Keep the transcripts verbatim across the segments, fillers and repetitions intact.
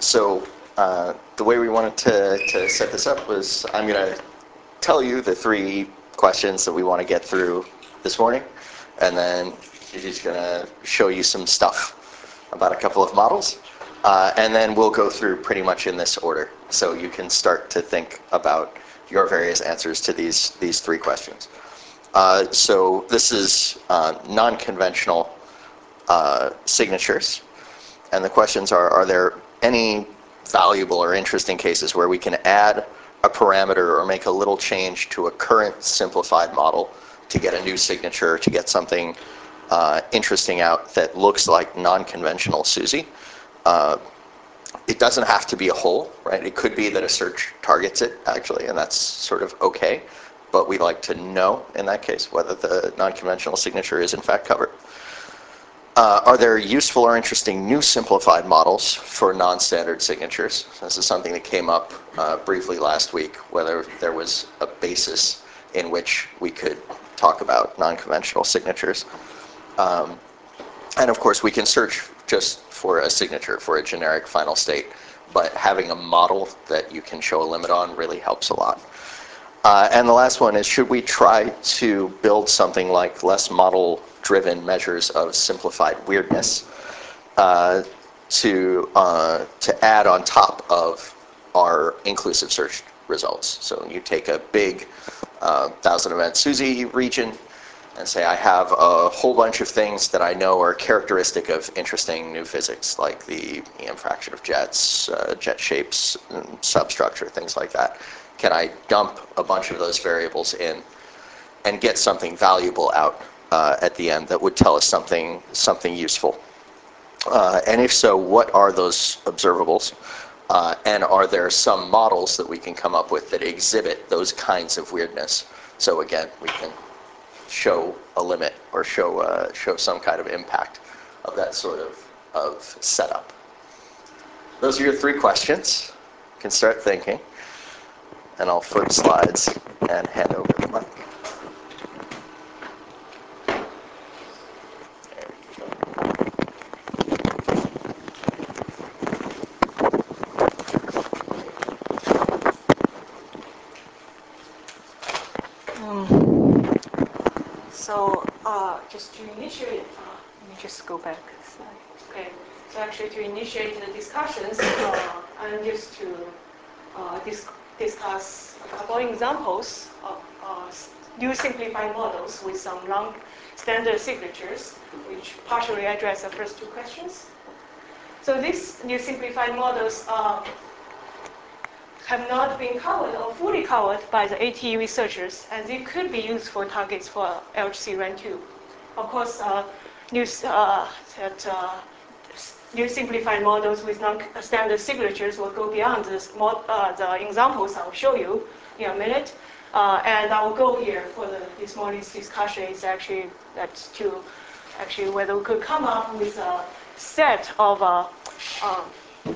so uh, the way we wanted to, to set this up was I'm going to tell you the three questions that we want to get through this morning, and then Gigi's going to show you some stuff about a couple of models, uh, and then we'll go through pretty much in this order, so you can start to think about your various answers to these, these three questions. Uh, so this is uh, non-conventional uh, signatures, and the questions are, are there any valuable or interesting cases where we can add a parameter or make a little change to a current simplified model to get a new signature, to get something uh, interesting out that looks like non-conventional SUSY. Uh, it doesn't have to be a whole, right? It could be that a search targets it, actually, and that's sort of okay. But we'd like to know, in that case, whether the non-conventional signature is in fact covered. Uh, are there useful or interesting new simplified models for non-standard signatures? This is something that came up uh, briefly last week, whether there was a basis in which we could talk about non-conventional signatures. Um, and of course, we can search just for a signature, for a generic final state, but having a model that you can show a limit on really helps a lot. Uh, and the last one is, should we try to build something like less model-driven measures of simplified weirdness uh, to, uh, to add on top of our inclusive search results? So you take a big uh, thousand event SUSY region and say, I have a whole bunch of things that I know are characteristic of interesting new physics, like the E M fraction of jets, uh, jet shapes, substructure, things like that. Can I dump a bunch of those variables in and get something valuable out uh, at the end that would tell us something, something useful? Uh, and if so, what are those observables? Uh, and are there some models that we can come up with that exhibit those kinds of weirdness? So again, we can show a limit or show, uh, show some kind of impact of that sort of, of setup. Those are your three questions. You can start thinking. And I'll flip slides and hand over the mic. Um, so uh, just to initiate, uh, let me just go back a slide. Okay. So actually, to initiate the discussions, uh, I'm just to uh, dis discuss a couple of examples of uh, new simplified models with some long standard signatures, which partially address the first two questions. So these new simplified models uh, have not been covered or fully covered by the A T E researchers, and they could be used for targets for L H C RAN two. Of course, uh, new, uh, that, uh, new simplified models with non-standard signatures will go beyond this mod, uh, the examples I'll show you in a minute. Uh, and our goal here for the, this morning's discussion is actually that to actually whether we could come up with a set of uh, um,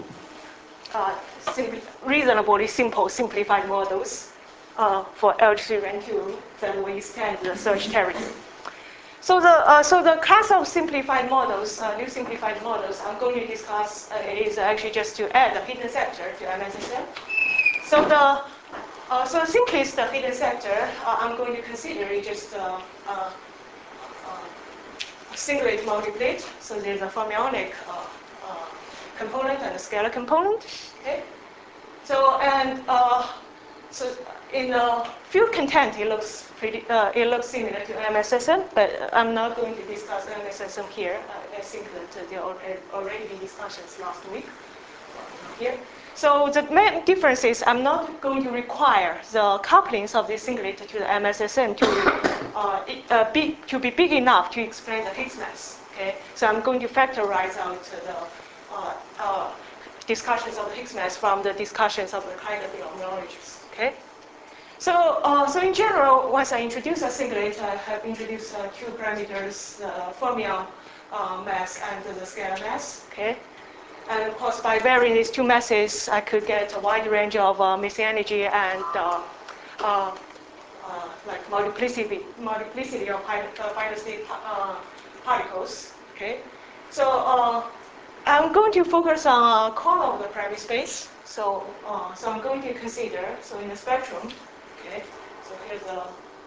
uh, simply, reasonably simple simplified models uh, for L H C RAN two that will extend the search territory. So the, uh, so the class of simplified models, uh, new simplified models I'm going to discuss uh, is actually just to add a hidden sector to M S S M. So the, uh, so the simplest hidden sector uh, I'm going to consider is just uh, uh, uh, singlet multiplet. So there's a fermionic uh, uh, component and a scalar component. Okay. So and uh, so in the field content, it looks pretty. Uh, it looks similar to M S S M, but I'm not going to discuss M S S M here. Uh, I think that there already already been discussions last week here. So the main difference is I'm not going to require the couplings of this singlet to the M S S M to uh, uh, be to be big enough to explain the Higgs mass. Okay, so I'm going to factorize out the uh, uh, discussions of the Higgs mass from the discussions of the Kleiner phenomenologies. Okay. So, uh, so in general, once I introduce a singlet, I have introduced uh, two parameters: the fermion uh, mass and the scalar mass. Okay. And of course, by varying these two masses, I could get a wide range of uh, missing energy and uh, uh, uh, like multiplicity, multiplicity of final state uh, particles. Okay, so uh, I'm going to focus on a corner of the primary space. So, uh, so I'm going to consider, so in the spectrum, okay, so here's a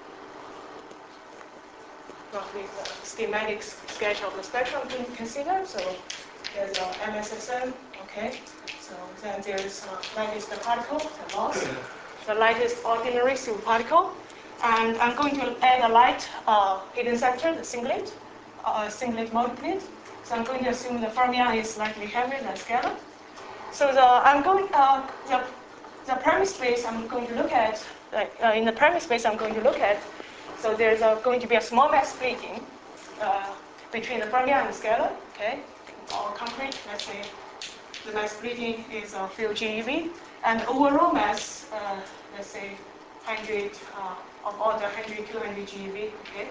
roughly the schematic sketch of the spectrum to consider. So there's a M S S M, okay, so then there's uh, lightest particle, the loss, the lightest ordinary superparticle, and I'm going to add a light uh, hidden sector, the singlet, uh, singlet multiplet. So I'm going to assume the fermion is slightly heavier than scalar. So the I'm going uh, the the primary space I'm going to look at like uh, in the primary space I'm going to look at. So there's a, going to be a small mass splitting uh, between the fermion and the scalar. Okay, or concrete. Let's say the mass splitting is a few GeV, and overall mass, uh, let's say one hundred uh, of order one hundred, two hundred GeV. Okay.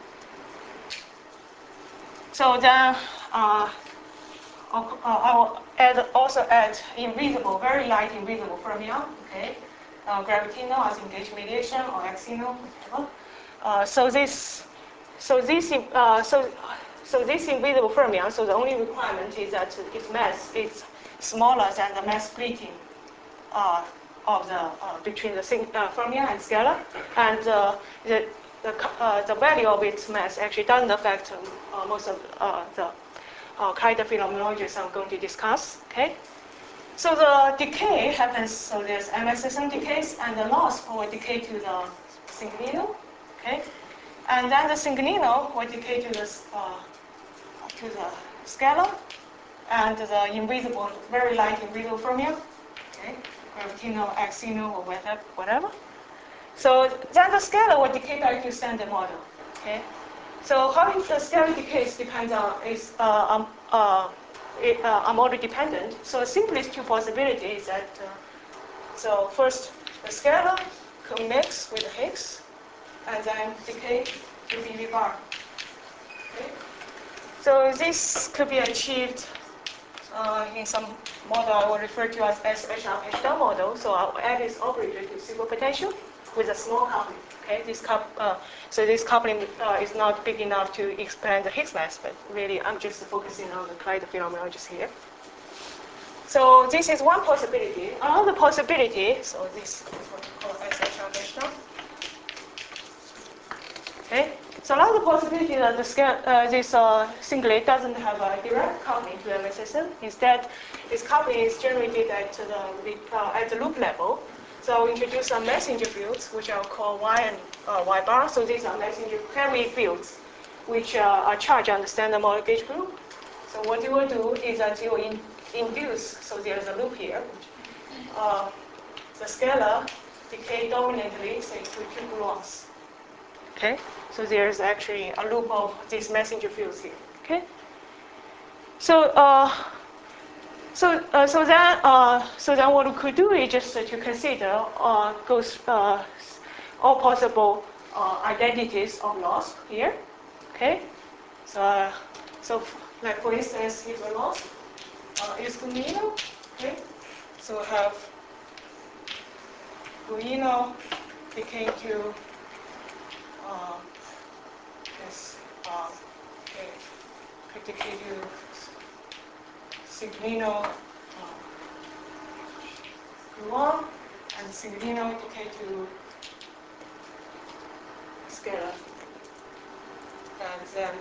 So then. Uh, Uh, I will add, also add invisible, very light invisible fermion, okay? Uh, gravitino as engaged mediation or axino, whatever. Uh, so this, so this, uh, so, so this invisible fermion. So the only requirement is that its mass is smaller than the mass splitting uh, of the uh, between the uh, fermion and scalar, and uh, the the, uh, the value of its mass actually doesn't affect uh, most of uh, the uh, kind of phenomenologies I'm going to discuss. Okay, so the decay happens. So there's M S S M decays, and the loss will decay to the syngonino. Okay, and then the syngonino will decay to the uh, to the scalar, and the invisible, very light invisible fermion. Okay, gravitino, axino, or whatever. whatever. So then the scalar will decay back to standard model. Okay. So how the scalar decays depends on is uh, um, uh, it, uh, are model dependent. So the simplest two possibilities is that uh, so first the scalar could mix with the Higgs and then decay to B V bar. Okay. So this could be achieved uh, in some model I will refer to as S H R H down model. So I'll add this operator to superpotential with a small coupling. Okay, this coup uh, so this coupling uh, is not big enough to expand the Higgs mass, but really I'm just focusing on the Klein phenomenon just here. So this is one possibility. Another possibility, so this is what we call S H R H down. Okay, so another possibility that the scale, uh, this uh, singlet doesn't have a direct coupling to M S S M. Instead, this coupling is generated at the uh, at the loop level. So I'll introduce some messenger fields, which I'll call Y and uh, Y bar. So these are messenger query fields, which uh, are charged on the standard model gauge group. So what you will do is that you will in, induce. So there's a loop here. Which, uh, the scalar decay dominantly, say, to two gluons. Okay, so there's actually a loop of these messenger fields here. Okay, so uh, so uh, so then uh, so then what we could do is just uh, to consider uh, goes uh, all possible uh, identities of loss here. Okay, so uh, so like for instance, if a loss uh, is Guino, okay, so we have Guino decay to uh, this um, okay, could decay to Syngonino uh, gluon, and Syngonino decay to scalar, and then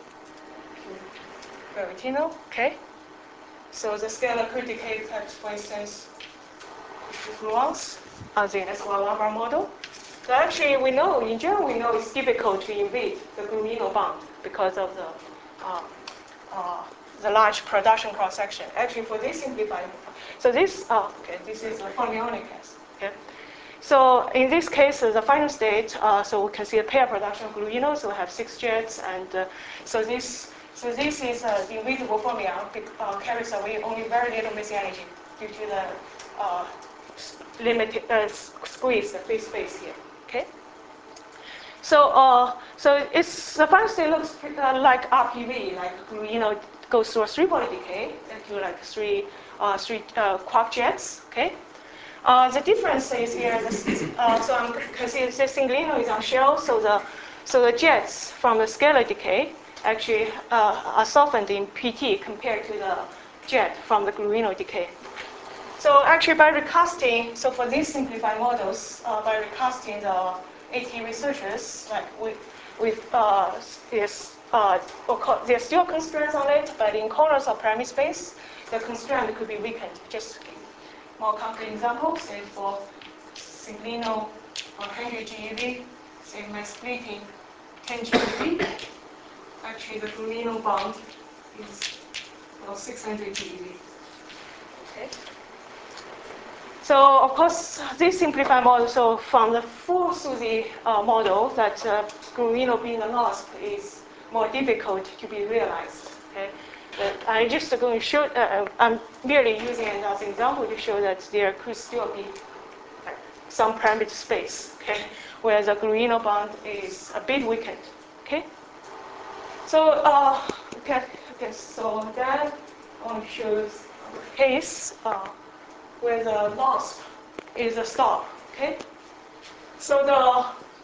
to gravitino. Okay, so the scalar could decay at, for instance, gluons, as in S one bar model. So actually, we know in general we know it's difficult to invade the gluino bond because of the uh, uh, the large production cross section. Actually, for this simplified, so this uh, okay, this is a fermionic case. Okay, so in this case, uh, the final state, uh, so we can see a pair production of gluino. So we have six jets, and uh, so this so this is uh, invisible fermion uh, carries away only very little missing energy due to the uh, limited uh, squeeze the free space here. Okay. So, uh, so it's the final state looks uh, like R P V, like you know, it goes through a three-body decay into like three, uh, three uh, quark jets. Okay. Uh, the difference is here. The, uh, so I'm considering this syngonino is on shell, so the so the jets from the scalar decay actually uh, are softened in P T compared to the jet from the Gruino decay. So actually by recasting, so for these simplified models, uh, by recasting the AT researchers, like with, with uh, this, uh, there's still constraints on it, but in corners of Parameter space, the constraint could be weakened. Just more concrete example, say for Synglino one hundred GeV, say mass splitting ten GeV, actually the Gruino bond is well, six hundred GeV. Okay. So of course, this simplified model, so from the full SUSY uh, model, that uh, Gruino being a loss is more difficult to be realized. Okay? But I'm just going to show, uh, I'm merely using it as an example to show that there could still be uh, some parameter space, okay, where the Gruino bond is a bit weakened. Okay? So, uh, okay, okay, so then I want to show a case. Uh, where the loss is a stop, okay? So the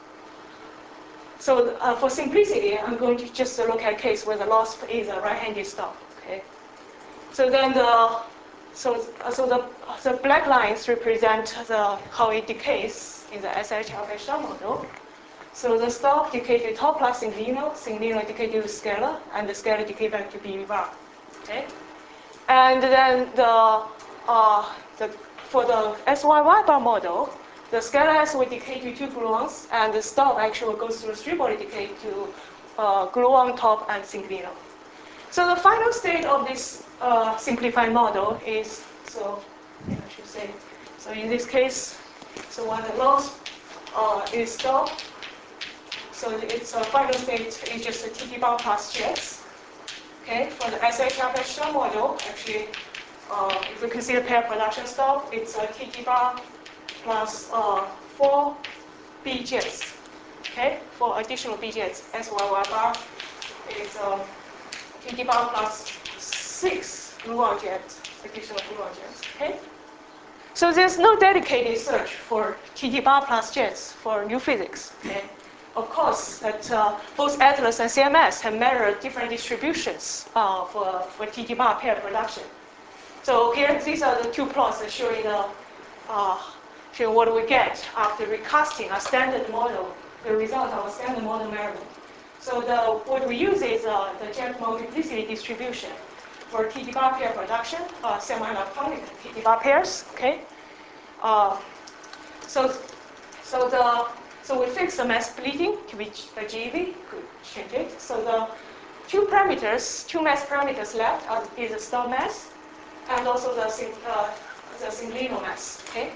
so uh, for simplicity, I'm going to just look at a case where the loss is a right-handed stop, okay? So then the so uh, so the the black lines represent the how it decays in the S H alpha star model. So the stop decay to top plus Synglino, Synglino decay to scalar, and the scalar decay back to B bar, okay? And then the uh, the for the S Y Y bar model, the scalar S will decay to two gluons, and the stop actually goes through three body decay to uh, gluon top and Synglino. So the final state of this uh, simplified model is, so I should say, so in this case, so when the loss uh, is stopped, so its uh, final state is just a T T bar plus jets. Okay, for the S H alpha star model, actually, uh, if we consider pair production stop, it's a T T bar plus uh, four B jets. Okay, for additional B jets, S Y Y bar is uh, T T bar plus six gluon jets, additional gluon jets. Okay, so there's no dedicated search for T T bar plus jets for new physics. Okay. Of course, that uh, both Atlas and C M S have measured different distributions uh, for, for T T bar pair production. So here, these are the two plots that showing the uh, showing what we get after recasting a standard model, the result of a standard model measurement. So the what we use is uh, the jet multiplicity distribution for T T bar pair production, uh, semi-lactonic T T bar pairs. Okay. Uh, so so the So we fix the mass splitting to be a GeV, could change it. So the two parameters, two mass parameters left are, is the stop mass and also the, uh, the Synglino mass, okay?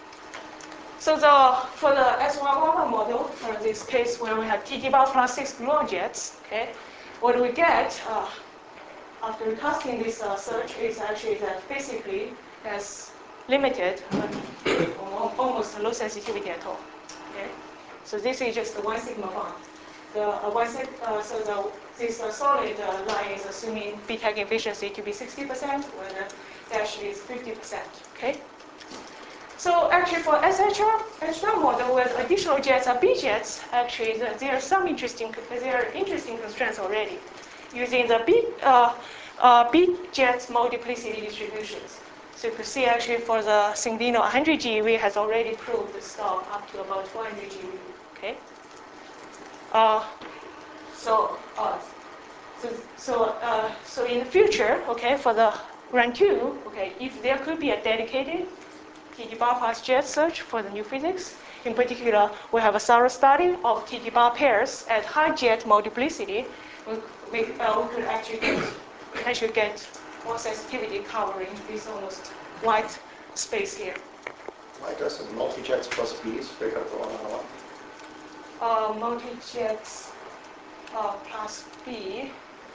So the, for the S Y Y model, for this case where we have T T bar plus six gluon jets, okay, what we get uh, after recasting this uh, search is actually that basically has limited, uh, almost low sensitivity at all, okay? So this is just the one sigma bond. The uh, one sig, uh, so the this uh, solid uh, line is assuming B TAG efficiency to be sixty percent, where the dash is fifty percent. Okay. So actually, for S H R H R model with additional jets or B jets, actually the, there are some interesting there are interesting constraints already, using the B uh, uh, B jet multiplicity distributions. So you can see actually for the Synglino one hundred GeV has already proved the stop up to about four hundred GeV. Okay. Uh, so, uh, so, so, uh, so in the future, okay, for the run two, okay, if there could be a dedicated T T bar plus jet search for the new physics, in particular, we have a thorough study of T T bar pairs at high jet multiplicity. We, we, uh, we could actually get, actually get more sensitivity covering this almost white space here. Why doesn't multi-jets plus B's pick up the one-on-one? Uh, multi-jets uh, plus B.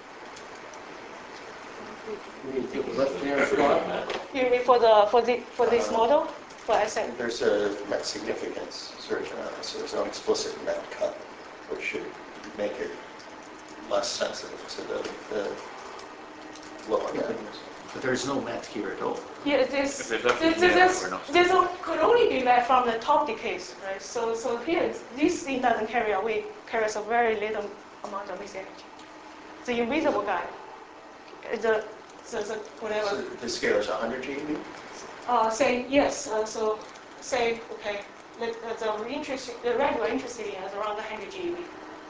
You need to take the left-hand slot. You mean for the for the for this Uh, model for S M? There's a Met significance search analysis. There's no explicit Met cut, which should make it less sensitive to the, the lower end. But there's no Met here at all. Yeah, this If there's this, nothing this, there, we're not- this o- could only be met from the top decays, right? So so here this thing doesn't carry away carries a very little amount of this energy. The invisible guy, the so, so whatever. So the scalar is one hundred G E V? Uh, say yes. Uh, so say okay. Let, uh, the interest, the regular interest rate is around one hundred G E V.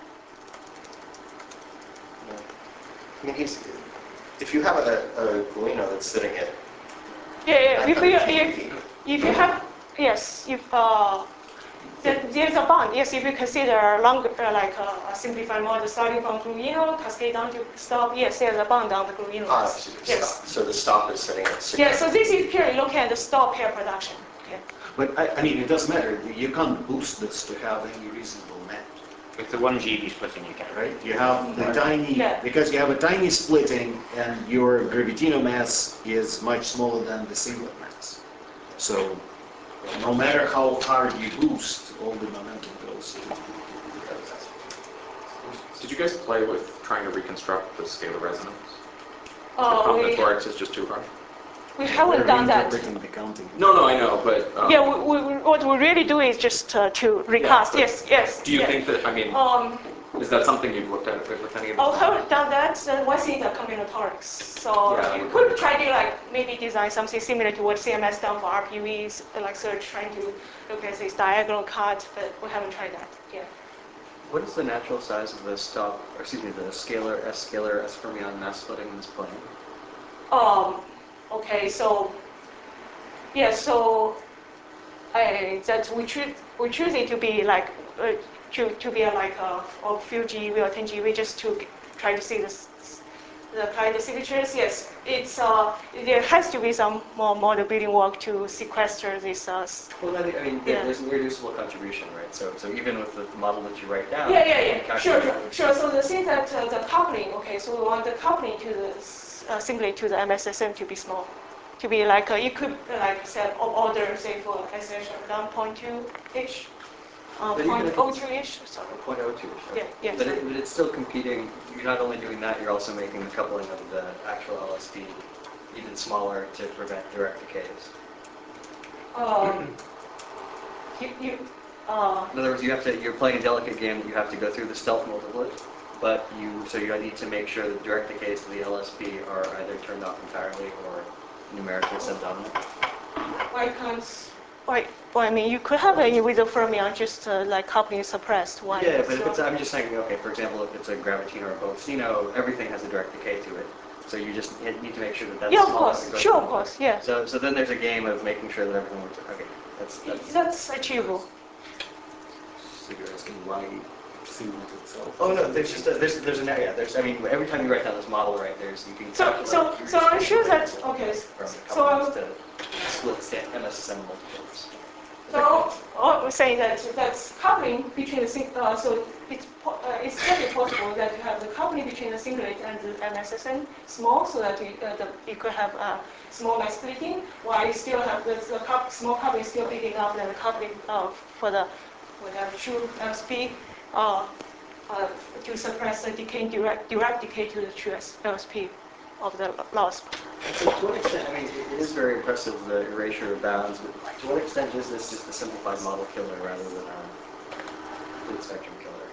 I mean, he's, if you have a, a Galeno that's sitting at Yeah, yeah. If you nine hundred G E V, if, if you have yes, if uh, there, there's a bond. Yes, if you consider longer, uh, like uh, a simplified model starting from Gruino, cascade down to stop. Yes, there's a bond on the Gruino. ah, so the Yes. stop. So the stop is sitting at six. Yeah. So this is purely looking at the stop pair production. Okay. But I, I mean, it doesn't matter. You can't boost this to have any reasonable net, With the one G E V splitting, you can. right? You have the tiny, Yeah. because you have a tiny splitting and your gravitino mass is much smaller than the singlet mass. So no matter how hard you boost, all the momentum goes to. Did you guys play with trying to reconstruct the scalar resonance? The Uh, we, combinatorics is just too hard. we haven't done that. Reinterpreting the counting. No, no, I know, but um, Yeah, we, we, what we really do is just uh, to recast. but yes, yes. do you yeah. think that, I mean, Um, is that something you've looked at with with any of I them? haven't done that. Uh, one thing the combinatorics. So Yeah, you we- could try to like maybe design something similar to what C M S done for R P Vs, like search trying to look at this diagonal cut, but we haven't tried that. Yeah. What is the natural size of the stop, or excuse me, the scalar, S scalar, S fermion mass splitting in this plane? Um, okay, so yeah, so I that we choose we choose it to be like uh, to to be a, like a, a few G V or ten G V just to g- try to see this the client signatures. Yes, it's uh there has to be some more model building work to sequester this. Uh, s- Well, I think, I mean, there- Yeah. there's an irreducible contribution, right? So, so even with the model that you write down, yeah, yeah, you yeah. can Sure, calculate sure, sure. So the thing that uh, the coupling. Okay, so we want the coupling to the s- uh, simply to the M S S M to be small. To be like uh, it could uh, like say of order say for S H one point two ish, uh, But even point if oh it's- two ish. Sorry. point oh two. Yeah, yeah. But, it, but it's still competing. You're not only doing that, you're also making the coupling of the actual L S P even smaller to prevent direct decays. Um, you, you, uh, In other words, you have to. You're playing a delicate game that you have to go through the stealth multiplet, but you so you need to make sure that direct decays to the L S P are either turned off entirely or numerically subdominant. why can't? Why? Well, I mean, you could have a with a fermion just uh, like coupling suppressed one. Yeah, but if so- it's, I'm just saying, okay, for example, if it's a gravitino or a Boltzino, everything has a direct decay to it. So you just need to make sure that that's Yeah, of small enough course. to go Sure, through. of course. Yeah. So, so then there's a game of making sure that everything works. Okay, that's that's. That's achievable. So you're asking why singlet itself? Oh no, there's just a, there's there's an yeah, there's I mean every time you write down this model, right, there's you can So, calculate so, your so I'm sure that split okay. from So I'm couplings to split stand M S S M multiples. So all I'm saying that that's coupling between the sing- uh, so it's po- uh, it's certainly possible that you have the coupling between the singlet and the M S S N small, so that you, uh, the, you could have uh, small mass splitting, while you still have the, the cup, small coupling still big enough than the coupling uh, for the whatever true L S P uh, uh, to suppress the decay direct direct decay to the true L S P of the loss. So to what extent, I mean, it, it is very impressive, the erasure of bounds, but to what extent is this just a simplified model killer rather than a complete spectrum killer?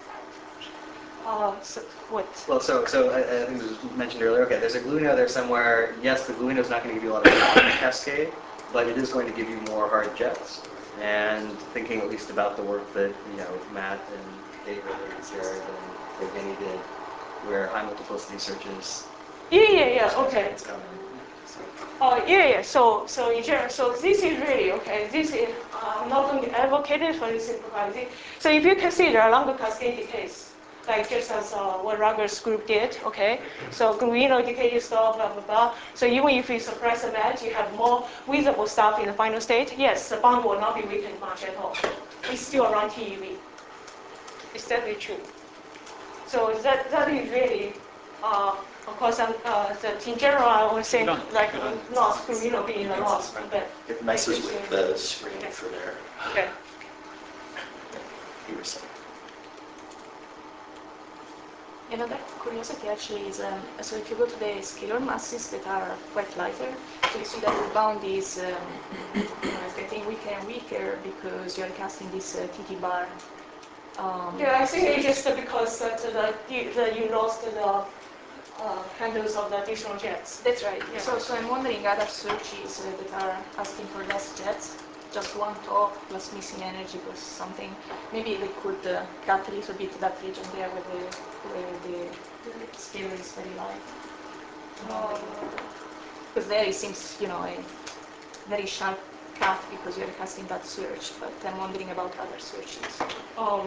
Uh, so what? Well, so so I, I think it was mentioned earlier, okay, there's a Galeno there somewhere. Yes, the Galeno is not going to give you a lot of cascade, but it is going to give you more hard jets. And thinking at least about the work that, you know, Matt and David and Jared and Evgeny did, where high multiplicity searches. Yeah, yeah, yeah. Okay. It's coming. Oh yeah, yeah. So, so in general, so this is really okay. This is uh, I'm not going to advocate it for this simplified. So if you consider a longer cascade decays, like just as uh, what Ruger's group did, okay. So Gruino decay stop, blah blah blah. So even if you suppress the match, you have more visible stuff in the final state. Yes, the bond will not be weakened much at all. It's still around T E V. It's definitely true. So that that is really. Uh, of course, I'm, uh, that in general, I would think like loss, you know, being a loss, but It messes with the screen for their, okay. you were saying. Another curiosity actually is, um, so if you go to the scalar masses that are quite lighter, so you see that the bound is, um, you know, is getting weaker and weaker because you're casting this uh, T T bar. Um, Yeah, I think it's just because that the, the you lost the uh, handles of the additional jets. That's right. Yeah. So, so I'm wondering other searches uh, that are asking for less jets, just one top plus missing energy plus something. Maybe we could uh, cut a little bit that region there where the, where the, the scalar is very light. Because there it seems, you know, a very sharp cut because you're casting that search, but I'm wondering about other searches. Um,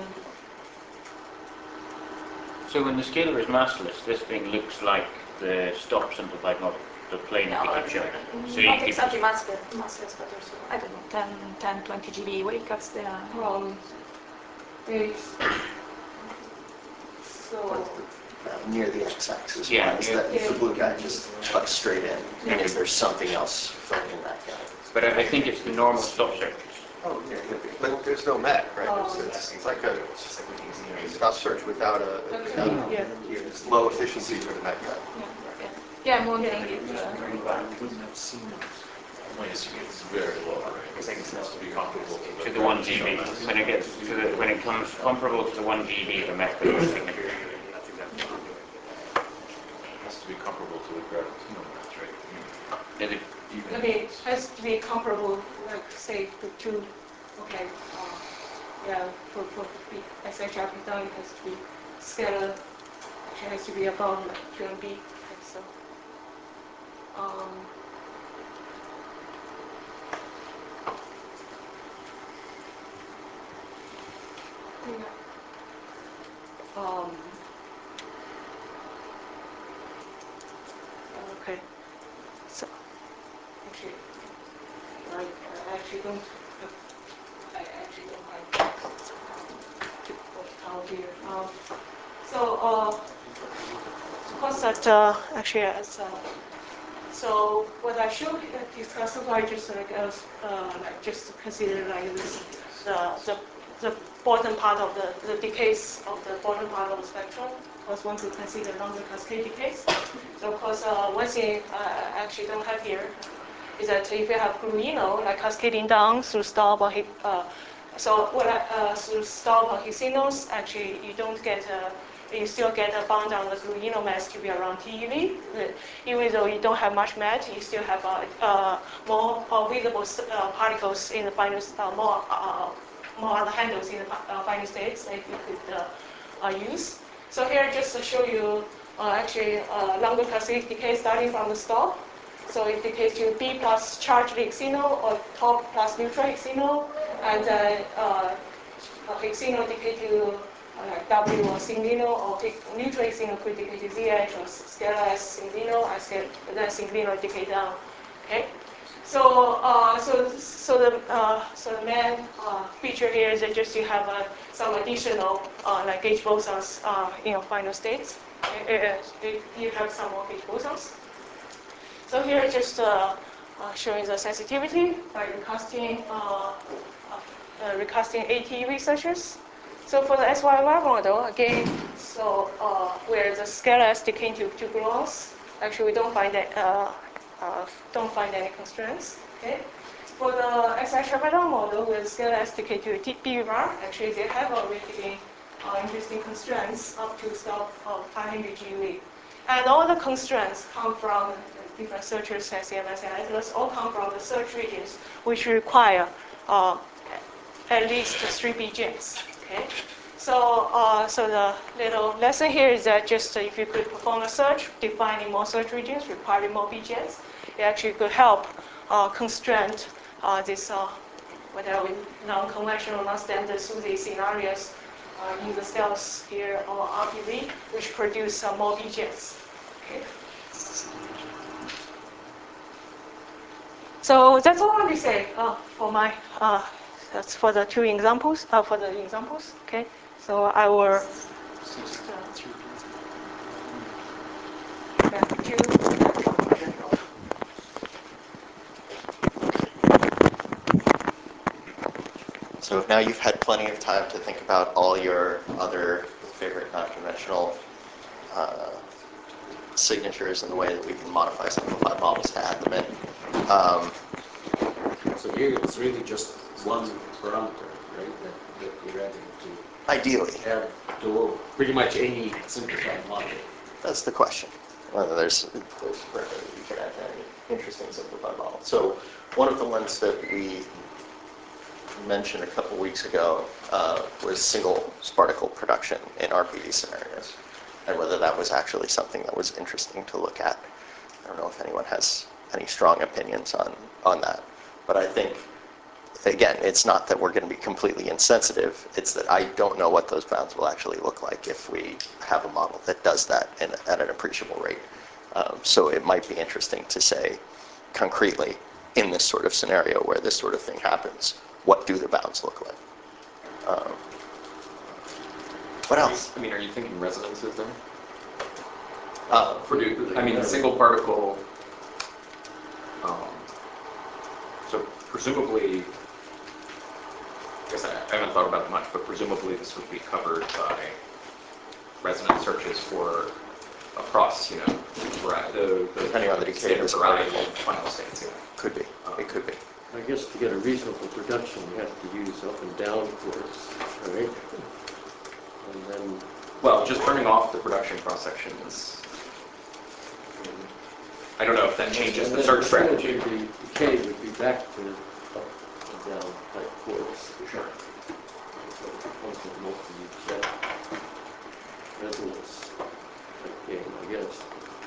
So when the scalar is massless, this thing looks like the stop simplified model, the plane that we keep showing. So you Not keep exactly massless, massless, but also, I don't know, ten, ten, twenty G B wave cuts there. um, it's, so, Uh, near the x-axis. Yeah, Is near- that yeah. the blue guy just tucks straight in, and is there something else filling in that gap? But I I think it's the normal stop searches. Oh, yeah, yeah, but there's no met, right? It's, it's, it's like a, a stop search without a, without a, yeah, it's low efficiency for the met guy. yeah. Yeah, I'm wondering if, uh, Wouldn't have seen It's, it's very low, right? It has to be comparable to the. To the one G B. When it gets to the, when it comes comparable to the one G B, the method is significant. It has to be comparable to the gravitational mass, right? Is it- Even I mean, it has to be comparable, like, say, the two, okay, uh, yeah, for, for the S H R down, it has to be scalar, it has to be above like Q M B, and so. Um, yeah. Um, okay, so, actually, I, I actually don't have, I actually don't have how here. Um, so, uh, suppose that uh, actually, as uh, so what I should discuss so far, just like as uh, like just to consider like this, the the the bottom part of the the decays of the bottom part of the spectrum. Of course, once we consider longer cascade decays. So of course, uh, one thing I actually don't have here is that if you have gluino like cascading down through stop or hit, uh, so what I, uh, through stop or hit signals, actually you don't get a, you still get a bound on the gluino mass to be around T E V. Even though you don't have much mat, you still have uh, uh, more uh, visible uh, particles in the final, uh, more uh, more other handles in the uh, final states that you could uh, uh, use. So here just to show you uh, actually uh, longer cascade decay starting from the stop. So it decays to B plus charged Higgs signal or top plus neutral Higgs signal, and then uh, uh, Higgs signal decay to uh, like W or synglino, or Higgs, neutral Higgs signal could decay to Z H or scalar S synglino, and scale, then synglino decay down. Okay. So, uh, so, so the uh, so the main uh, feature here is that just you have uh, some additional uh, like H bosons uh, in your final states. Uh, uh, you have some more H bosons. So here is just uh, uh, showing the sensitivity by recasting uh, uh, recasting AT researchers. So for the S Y Y model, again, so uh, where the scalar is decaying to, to gluons, actually we don't find that uh, uh, don't find any constraints. Okay. For the S I Chapadon model, where the scalar is decaying to P V bar, actually they have already uh, interesting constraints up to stop of five hundred G U E. And all the constraints come from different searchers, S C M S and Atlas, all come from the search regions which require uh, at least three B gens. Okay? So, uh, so the little lesson here is that just uh, if you could perform a search, defining more search regions, requiring more B gens, it actually could help uh, constrain uh, this uh, whatever non-conventional, non-standard S U S Y scenarios uh, in the cells here or R P V, which produce uh, more B gens. Okay. So that's all I want to say uh, for my uh, that's for the two examples. Uh, for the examples, okay. So I will just uh, back to. So now you've had plenty of time to think about all your other favorite non-conventional uh, signatures and the way that we can modify simplified models to add them in. Um, So here it's really just one parameter, right, that, that you're adding to ideally, add to pretty much any simplified model. that's the question. Well, there's, there's you can add any interesting simplified model. So one of the ones that we mentioned a couple weeks ago uh, was single particle production in R P D scenarios, and whether that was actually something that was interesting to look at. I don't know if anyone has any strong opinions on, on that, but I think, again, it's not that we're going to be completely insensitive, it's that I don't know what those bounds will actually look like if we have a model that does that in, at an appreciable rate. Um, so it might be interesting to say concretely, in this sort of scenario where this sort of thing happens, what do the bounds look like? Um, what else? I mean, are you thinking resonances there? Uh, For do, I mean, single particle, um, so presumably, I guess I, I haven't thought about it much, but presumably this would be covered by resonance searches for across, you know, the, the Depending on the decay of this variety particle. of final states. Yeah. Could be. It could be. I guess to get a reasonable production, you have to use up and down force, right? And then, Well, just turning off the production cross section is. I don't know if that changes the search strategy. And then the decay would be back to up and down type force. Sure. So it becomes a multi-jet resonance type game, I guess.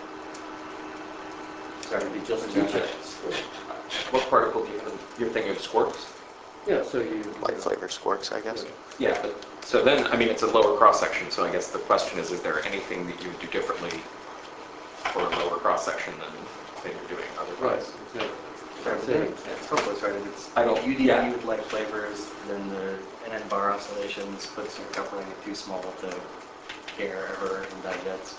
Sorry, It'd be just two jets. What particle do you have? You're thinking of squarks? Yeah, so you... Light flavor squarks, I guess. Yeah. Yeah, but so then, I mean, it's a lower cross section, so I guess the question is, is there anything that you would do differently for a lower cross section than, than you're doing Right, otherwise? exactly. Sorry, but then it's hopeless, right? If it's I don't- U D D yeah. with light flavors, then the N N bar oscillations puts your coupling too small to care ever in digits.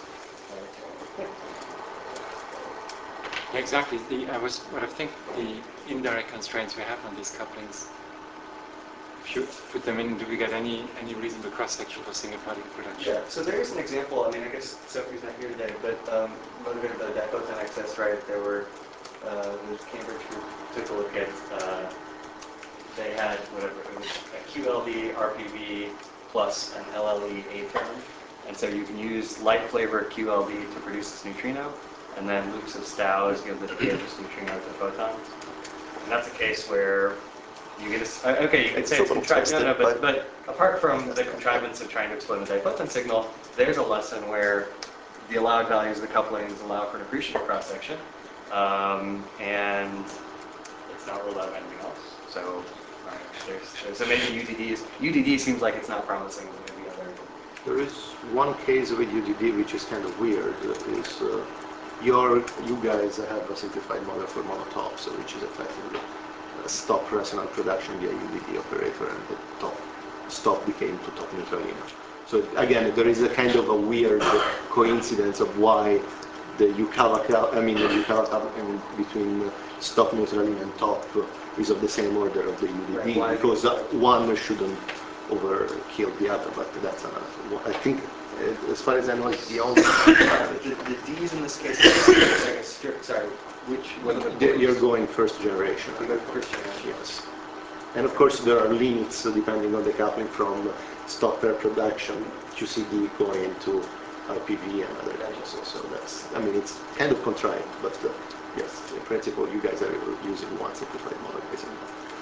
Yeah, exactly. The, I was, what I think the indirect constraints we have on these couplings, if you put them in, do we get any any reasonable cross-section for single particle production? Yeah, so there is an example, I mean, I guess Sophie's not here today, but um, motivated by the diphoton excess, right, there were, uh, the Cambridge group took a look at, uh, they had whatever, it was a Q L D R P V plus an L L E A term, and so you can use light flavor Q L D to produce this neutrino, and then loops of Staus give the decay of this neutrino to photons. And that's a case where you get a, uh, okay, you could It's say a it's little contrived, no, no, twisted, but, but apart from the contrivance of trying to explain the diphoton signal, there's a lesson where the allowed values of the couplings allow for an appreciable cross-section, um, and it's not ruled out of anything else. So uh, there's, there's, so maybe U D Ds, U D D seems like it's not promising, but maybe other. There is one case with U D D which is kind of weird, is uh, your, you guys have a simplified model for monotop, so which is effectively a stop resonant production via U D D operator, and the top stop became to top neutralino. So again, there is a kind of a weird coincidence of why the Yukawa, I mean the Yukawa in between stop neutralino and top is of the same order of the U D D, Right, because uh, one shouldn't overkill the other, but that's another. I think, uh, as far as I know, it's the only. the, the Ds in this case are like a strict, sorry, which, what are the The- You're boards? going first generation. You go first generation. Yes. And of course, there are limits uh, depending on the coupling from stop pair production, Q C D going to R P V and other things. So that's, I mean, it's kind of contrived, but uh, yes, in principle, you guys are using one simplified model, basically.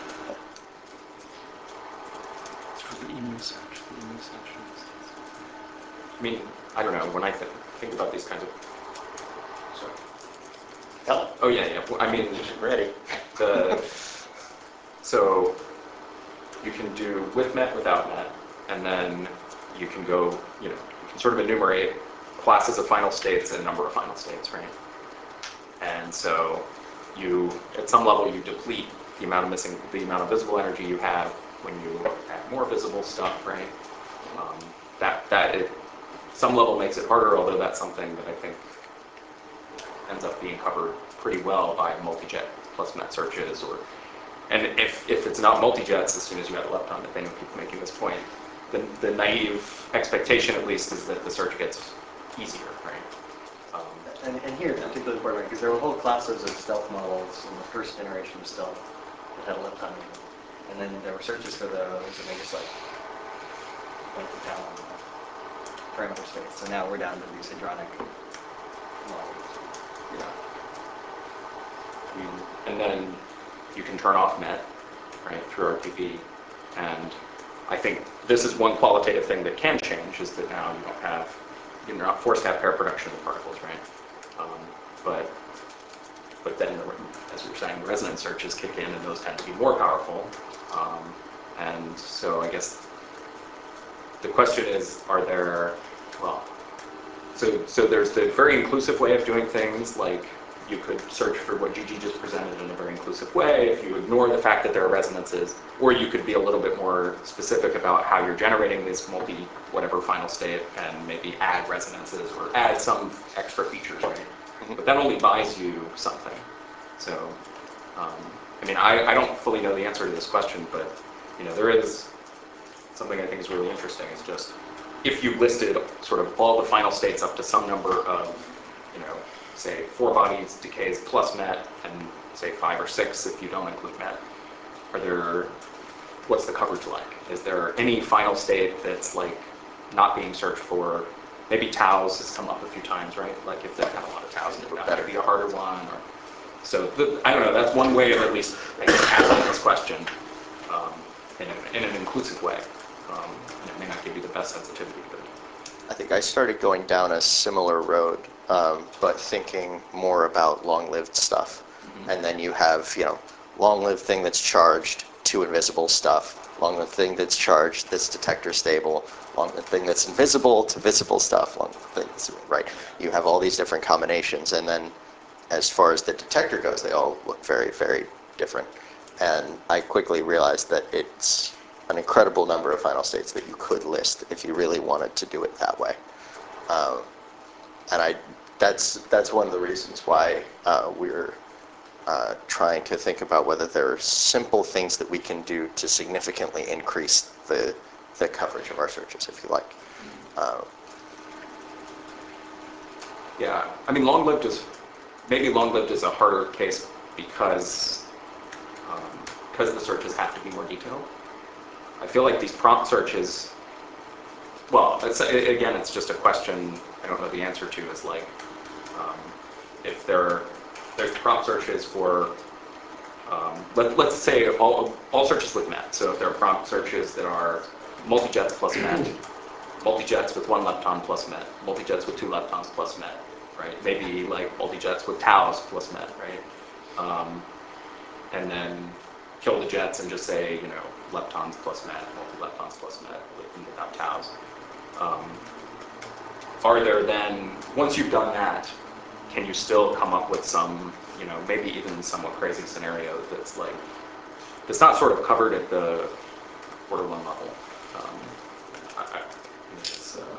For the emu search, the emu search. I mean, I don't know, when I th think about these kinds of, sorry. Oh, Oh yeah, yeah, well, I mean, ready. the, so you can do with met, without met, and then you can go, you know, you can sort of enumerate classes of final states and number of final states, right? And so you, at some level, you deplete the amount of missing, the amount of visible energy you have when you add more visible stuff, right? Um, that, that at some level makes it harder, although that's something that I think ends up being covered pretty well by multi-jet plus met searches, or, and if, if it's not multi-jets, as soon as you add a lepton, if anyone keeps making this point, the, the naive expectation, at least, is that the search gets easier, right? Um, And, and here it's particularly important, because there were whole classes of stealth models in the first generation of stealth that had a lepton in them. And then there were searches for those, and they just like went to town on the parameter states. So now we're down to these hadronic Yeah. I mean, and then you can turn off Met, right, through R T P. And I think this is one qualitative thing that can change, is that now you don't have, you're not forced to have pair production of the particles, right? Um, but but then, as we were saying, resonance searches kick in, and those tend to be more powerful. Um, and so I guess the question is, are there, well, so so there's the very inclusive way of doing things, like you could search for what Gigi just presented in a very inclusive way if you ignore the fact that there are resonances, or you could be a little bit more specific about how you're generating this multi whatever final state and maybe add resonances or add some extra features, right? But that only buys you something. So, um, I mean, I, I don't fully know the answer to this question, but you know, there is something I think is really interesting, is just if you listed sort of all the final states up to some number of, you know, say four bodies decays plus Met, and say five or six if you don't include Met, are there, what's the coverage like? Is there any final state that's like not being searched for? Maybe taus has come up a few times, right? Like if they've got a lot of taus, it would better be a harder one. Or, so the, I don't know, that's one way of at least I guess, asking this question um, in, a, in an inclusive way. Um, and it may not give you the best sensitivity, but I think I started going down a similar road, um, but thinking more about long-lived stuff. Mm-hmm. And then you have, you know, long-lived thing that's charged to invisible stuff, long-lived thing that's charged that's detector stable, long-lived thing that's invisible to visible stuff, long-lived things, right? You have all these different combinations, and then as far as the detector goes, they all look very, very different. And I quickly realized that it's an incredible number of final states that you could list if you really wanted to do it that way. Um, and I, that's, that's one of the reasons why uh, we're uh, trying to think about whether there are simple things that we can do to significantly increase the, the coverage of our searches, if you like. Um, yeah, I mean, long-lived is, maybe long-lived is a harder case because, um, because the searches have to be more detailed. I feel like these prompt searches, well, it's, again, it's just a question I don't know the answer to, is like, um, if there, there's prompt searches for, um, let, let's say all, all searches with Met. So if there are prompt searches that are multi-jets plus Met, multi-jets with one lepton plus Met, multi-jets with two leptons plus Met, right? Maybe like multi-jets with taus plus Met, right? Um, and then kill the jets and just say, you know, leptons plus Met, multi-leptons plus Met, with, without taus. Um, are there then, once you've done that, can you still come up with some, you know, maybe even somewhat crazy scenario that's like, that's not sort of covered at the order one level? Um, I, I, it's, uh,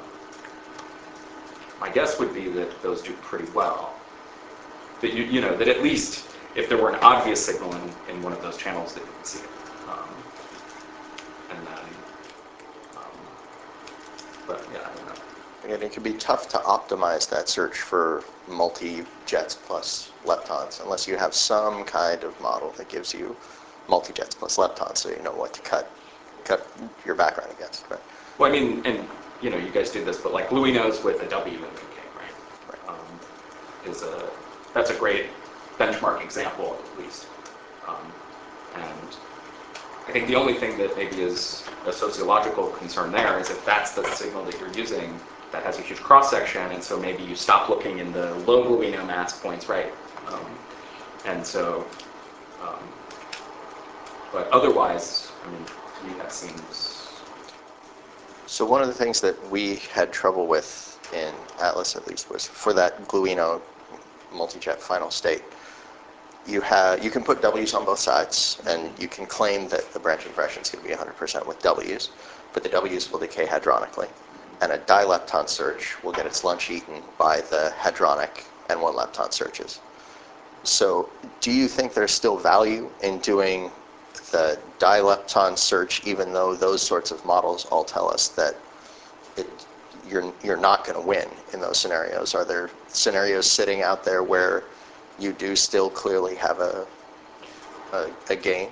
my guess would be that those do pretty well. That you, you know, that at least if there were an obvious signal in, in one of those channels, that you could see it. Um, and then, um, but yeah, I don't know. And it can be tough to optimize that search for multi-jets plus leptons unless you have some kind of model that gives you multi-jets plus leptons, so you know what to cut cut your background against. Right? Well, I mean, and you know, you guys do this, but like Gluinos with a W in the K, right? Right. Um, is a that's a great benchmark example, at least. Um, and I think the only thing that maybe is a sociological concern there is if that's the signal that you're using, that has a huge cross-section, and so maybe you stop looking in the low Gluino mass points, right? Um, and so, um, but otherwise, I mean, to me that seems... So one of the things that we had trouble with in Atlas, at least, was for that Gluino multi-jet final state, you have you can put W's on both sides, and you can claim that the branch impression is going to be one hundred percent with W's, but the W's will decay hadronically. And a dilepton search will get its lunch eaten by the hadronic and one lepton searches. So do you think there's still value in doing the dilepton search, even though those sorts of models all tell us that it, you're, you're not going to win in those scenarios? Are there scenarios sitting out there where you do still clearly have a, a, a gain?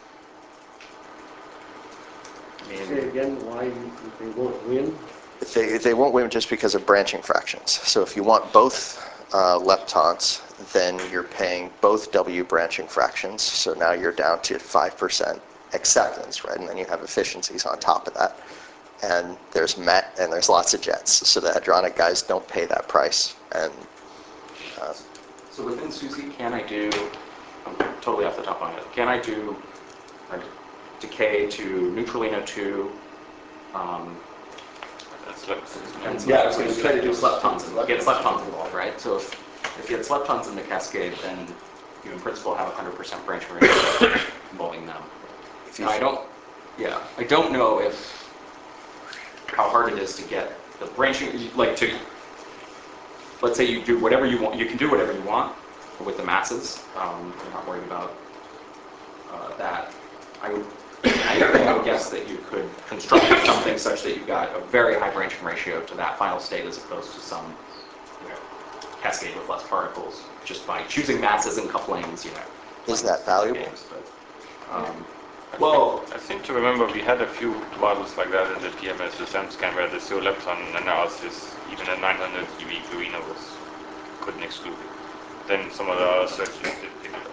Say again why they won't win? They, they won't win just because of branching fractions. So if you want both uh, leptons, then you're paying both W branching fractions. So now you're down to five percent acceptance, right? And then you have efficiencies on top of that. And there's met and there's lots of jets. So the hadronic guys don't pay that price. And uh, so within SUSY, can I do, I'm totally off the top of my head, can I do a decay to neutralino two? Um, and yeah, I was going to try to do sleptons and get sleptons involved, right? So if, if you had sleptons in the cascade, then you in principle have one hundred percent branching ratio involving them. Now, I don't, yeah, I don't know if how hard it is to get the branching, like to, let's say you do whatever you want, you can do whatever you want with the masses. Um, I'm not worried about uh, that. I would, I would guess that you could construct something such that you've got a very high branching ratio to that final state as opposed to some, you know, cascade with less particles just by choosing masses and couplings, you know. Is that valuable? Games, but, um, well, I seem to remember we had a few models like that in the T M S with SEMSCAN where the lepton analysis, even at nine hundred G V Farina was couldn't exclude it. Then some of the other searches did pick it up.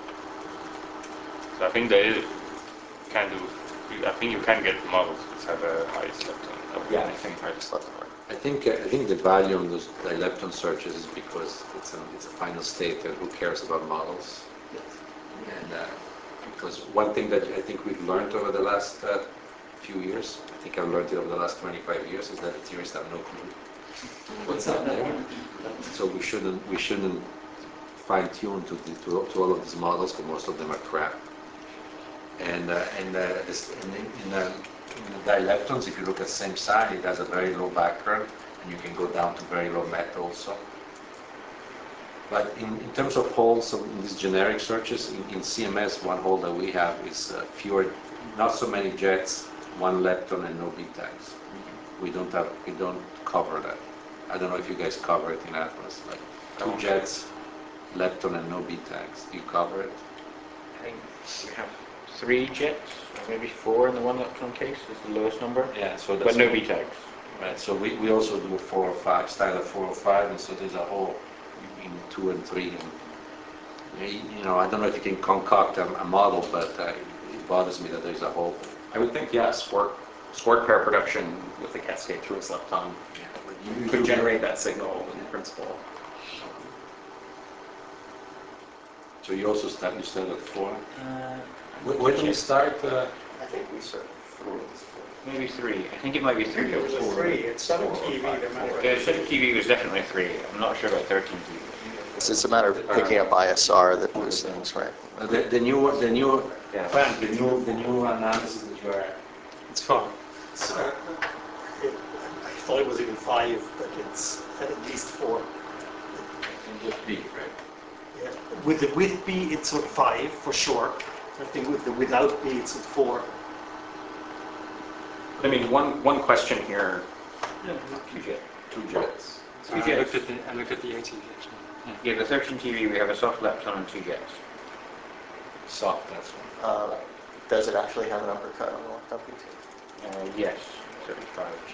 So I think they can do. I think you can get models which have a high lepton. Yeah, I think highest lepton. I think I think the value on those dilepton searches is because it's a it's a final state, and who cares about models? And uh, because one thing that I think we've learned over the last uh, few years, I think I've learned it over the last twenty-five years, is that the theorists have no clue what's out there. So we shouldn't we shouldn't fine tune to, the, to to all of these models, because most of them are crap. And uh, and uh, this, in, in, uh, in the dileptons, if you look at the same side, it has a very low background, and you can go down to very low met also. But in, in terms of holes, so in these generic searches, in, in C M S, one hole that we have is uh, fewer, not so many jets, one lepton, and no B tags. We don't have, we don't cover that. I don't know if you guys cover it in Atlas, like two jets, lepton, and no B tags. Do you cover it? I think we have three jets, or maybe four in the one lepton case is the lowest number. Yeah, so that's but no B tags. Right. So we, we also do four or five, style of four or five, and so there's a hole in two and three. And, you know, I don't know if you can concoct a, a model, but uh, it bothers me that there's a hole. I would think, yeah, sport, sport pair production with the cascade through a lepton yeah, could generate that signal in principle. So you also start, you start at four? Uh, when do you start? Uh, I think we started four. Maybe three. I think it might be three. It was a three. It's seven T V. Yeah, seven T V was definitely three. I'm not sure about thirteen T V. It's, it's a matter of picking up I S R that those things, right? Uh, the, the new, the new, yeah, Frank, the new, the new analysis that you are. It's fine. So, it, I thought it was even five, but it's at least four. And with B, right? Yeah. With the with B, it's at five for sure. I think with the without B, it's at four. I mean, one one question here. No, two jets. Two jets. So I looked at the I looked at the A T V actually. Yeah, the thirteen T V we have a soft lepton and two jets. Soft, that's one. Uh, does it actually have an uppercut on the left up P T? Uh, yes, thirty-five G.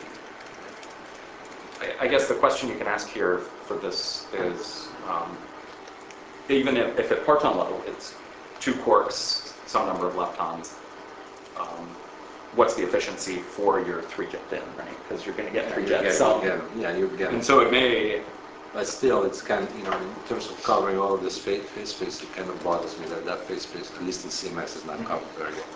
I, I guess the question you can ask here for this is, um, even if, if at parton level it's two quarks, some number of leptons, um, what's the efficiency for your three jet din, right? Because you're going to get three Yeah, jets. you Some. get, yeah, you get. And so it may. But still, it's kind of, you know, in terms of covering all of this phase space, it kind of bothers me that that phase space, at least in C M S, is not covered very well.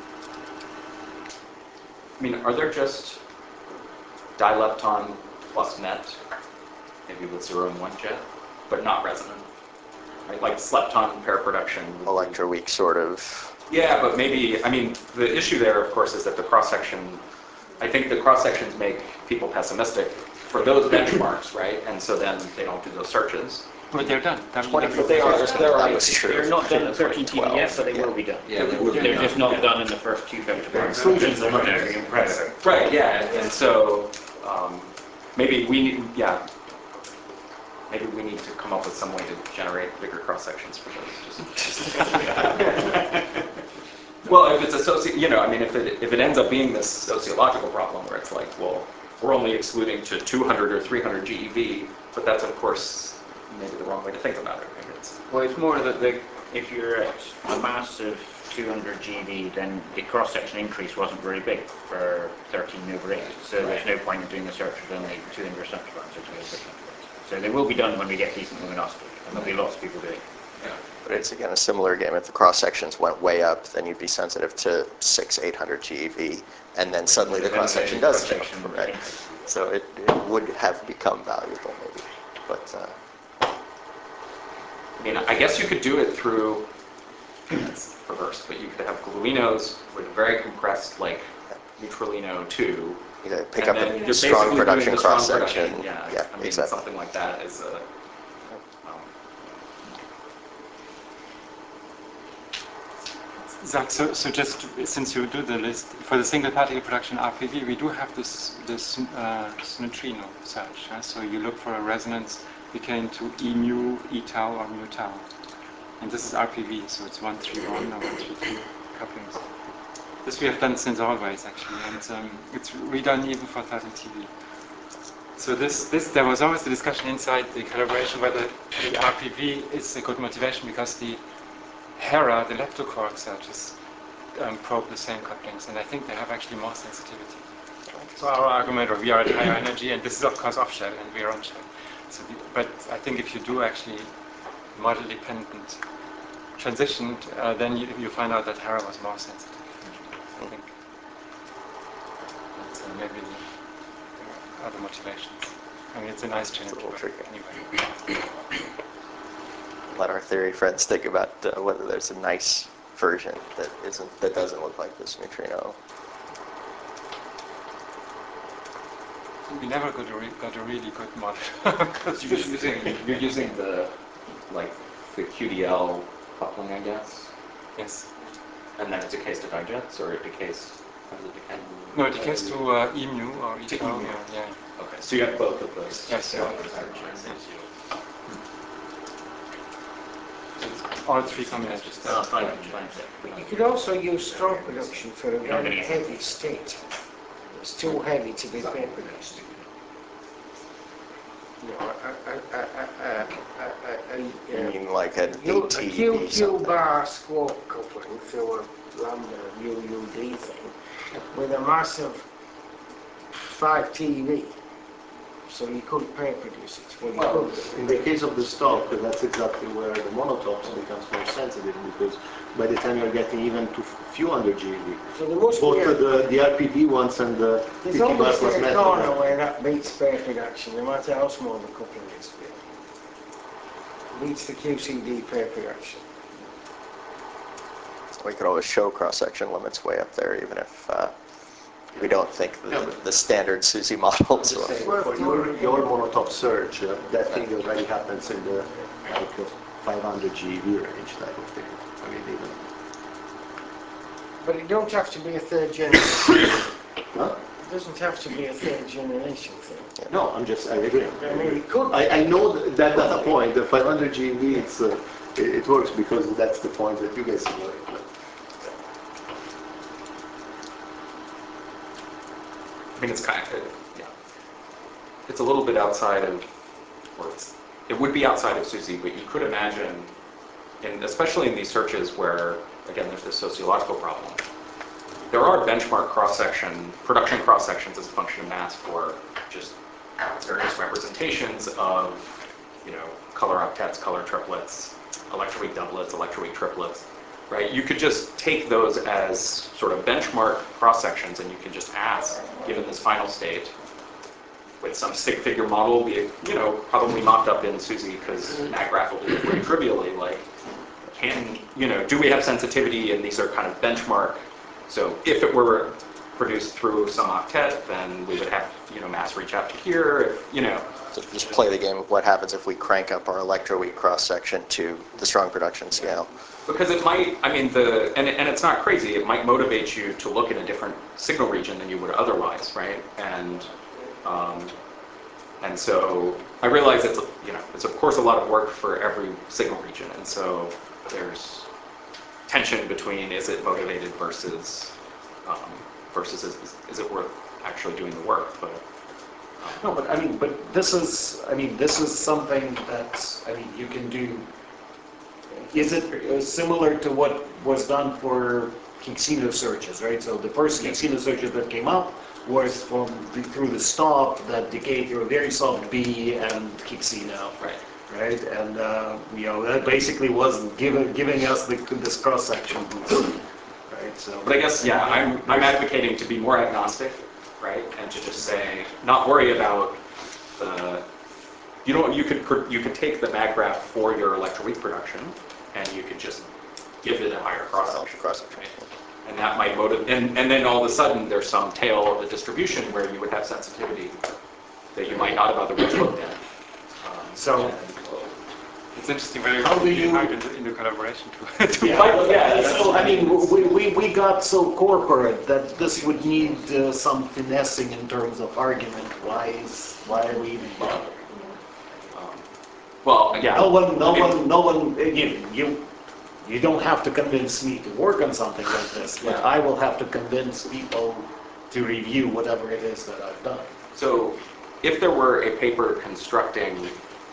I mean, are there just dilepton plus net, maybe with zero and one jet, but not resonant? Right? Like slepton pair production. Electroweak sort of. Yeah, but maybe, I mean, the issue there, of course, is that the cross-section, I think the cross-sections make people pessimistic for those benchmarks, right? And so then they don't do those searches. But they're done. But they are, they're, they're not done at thirteen T V yet, but they yeah. will be done. Yeah, they will be They're done. just not done in the first two femtopers. Exclusions are Right, right, yeah, and so um, maybe we, need, yeah, maybe we need to come up with some way to generate bigger cross sections for those. Just, just well, if it's a soci, you know, I mean, if it if it ends up being this sociological problem where it's like, well, we're only excluding to two hundred or three hundred G E V, but that's of course maybe the wrong way to think about it. Maybe it's, Well, it's more that the, if you're at a mass of two hundred G V, then the cross-section increase wasn't very big for thirteen over eight. So there's no point in doing a search with only two inverse centroids or two inverse centroids. So they will be done when we get decent luminosity, and there'll be lots of people doing it. yeah. But it's again a similar game. If the cross sections went way up, then you'd be sensitive to six, eight hundred G E V, and then suddenly the Then cross section the does jump, cross-section right? increases. So it, it would have become valuable maybe, but uh, I mean, I guess you could do it through, that's reverse, but you could have gluinos with very compressed, like, neutralino two. you know, pick and up then the you're strong basically doing production the strong cross section. production, Yeah, yeah, I mean, exactly. something like that is a, um, Zach, so, so just since you do the list, for the single particle production R P V, we do have this, this uh, neutrino search. Uh, so you look for a resonance becoming to E mu, E tau, or mu tau. And this is R P V, so it's one three one or one three two couplings. This we have done since always, actually, and um, it's redone even for thirteen T V. So this, this, there was always the discussion inside the collaboration whether the R P V is a good motivation because the Hera, the leptoquark searches, um, probe the same couplings, and I think they have actually more sensitivity. So our argument, or we are at higher energy, and this is of course off-shell, and we are on-shell. So, the, but I think if you do actually model-dependent transition, uh, then you, you find out that Hera was more sensitive. I think. But, uh, maybe other motivations. I mean, it's a nice challenge. It's a little tricky. Anyway. Let our theory friends think about uh, whether there's a nice version that isn't that doesn't look like this neutrino. We never got a, re got a really good model. you're using, you're using the, like, the Q D L coupling, I guess? Yes. And then it decays to digits, or it decays, how does it decay? No, it decays to uh, E mu or E To tau. E mu. Or, yeah. Okay, so you have both of those. Yes. Yeah. All three combinations. Uh, fine. You could also use strong production for a very heavy state. It's too heavy to be paper produced. You know, a, a, a, a, a, a, You a, mean like an U- A a T Q V Q something? bar squawk coupling through a lambda U U D thing with a massive five T V. So you couldn't paper produce it. Well, you Well, could. in the case of the stock, that's exactly where the monotops becomes more sensitive, because by the time you're getting even to few hundred G V, So there must both be a, the, the R P V ones and the there's fifty bar always plus a metal. corner where that beats paper production, no matter how small the coupling is. Beats the Q C D paper production. We could always show cross-section limits way up there, even if uh, we don't think the, the standard SUSY models Just will. saying, for your, your monotop search, uh, that thing already happens in the like uh, five hundred G V range type of thing. I mean, even. But it don't have to be a third generation. Huh? It doesn't have to be a third generation thing. No, I'm just, I agree. I mean, it could. I, I know that that's the point. The five hundred G V, it's, uh, it, it works because that's the point that you guys simulate. I mean, it's kind of, yeah. It's a little bit outside of, or it's, it would be outside of SUSY, but you could imagine, and especially in these searches where, again, there's this sociological problem. There are benchmark cross-section, production cross-sections as a function of mass for just various representations of, you know, color octets, color triplets, electroweak doublets, electroweak triplets, right? You could just take those as sort of benchmark cross-sections, and you can just ask, given this final state, with some stick figure model, be it, you know, probably mocked up in SUSY because MagGraph will do it very trivially, like, can, you know, do we have sensitivity, and these are kind of benchmark. So if it were produced through some octet, then we would have, you know, mass reach out to here, if, you know. So just play the game of what happens if we crank up our electroweak cross-section to the strong production scale. Because it might, I mean, the, and, and it's not crazy, it might motivate you to look in a different signal region than you would otherwise, right? And, um, and so I realize it's, you know, it's of course a lot of work for every signal region, and so there's tension between is it motivated versus, um, versus is, is it worth actually doing the work, but. No, but I mean, but this is, I mean, this is something that, I mean, you can do. Is it uh, similar to what was done for Kixino searches, right? So the first Kixino searches that came up was from the, through the stop that decayed through a very soft B and Kixino, Right. right? And uh, you know that basically was giving giving us the, this cross section, right? So, But I guess, yeah, I'm, I'm advocating to be more agnostic, right? And to just say, not worry about the, you know, you could, pr- you could take the mag graph for your electroweak production, and you could just give it a higher cross section. Cross section. And that might motivate, and, and then all of a sudden, there's some tail of the distribution where you would have sensitivity that you might not have otherwise looked at. Um, So, It's interesting very How do much you- in the, in the collaboration to, to yeah, Well, yeah, so I mean, we, we, we got so corporate that this would need uh, some finessing in terms of argument. Why is, why are we even bothering? um, Well, yeah. No one, no I mean, one, no one, again, you, you don't have to convince me to work on something like this, but Yeah. I will have to convince people to review whatever it is that I've done. So if there were a paper constructing,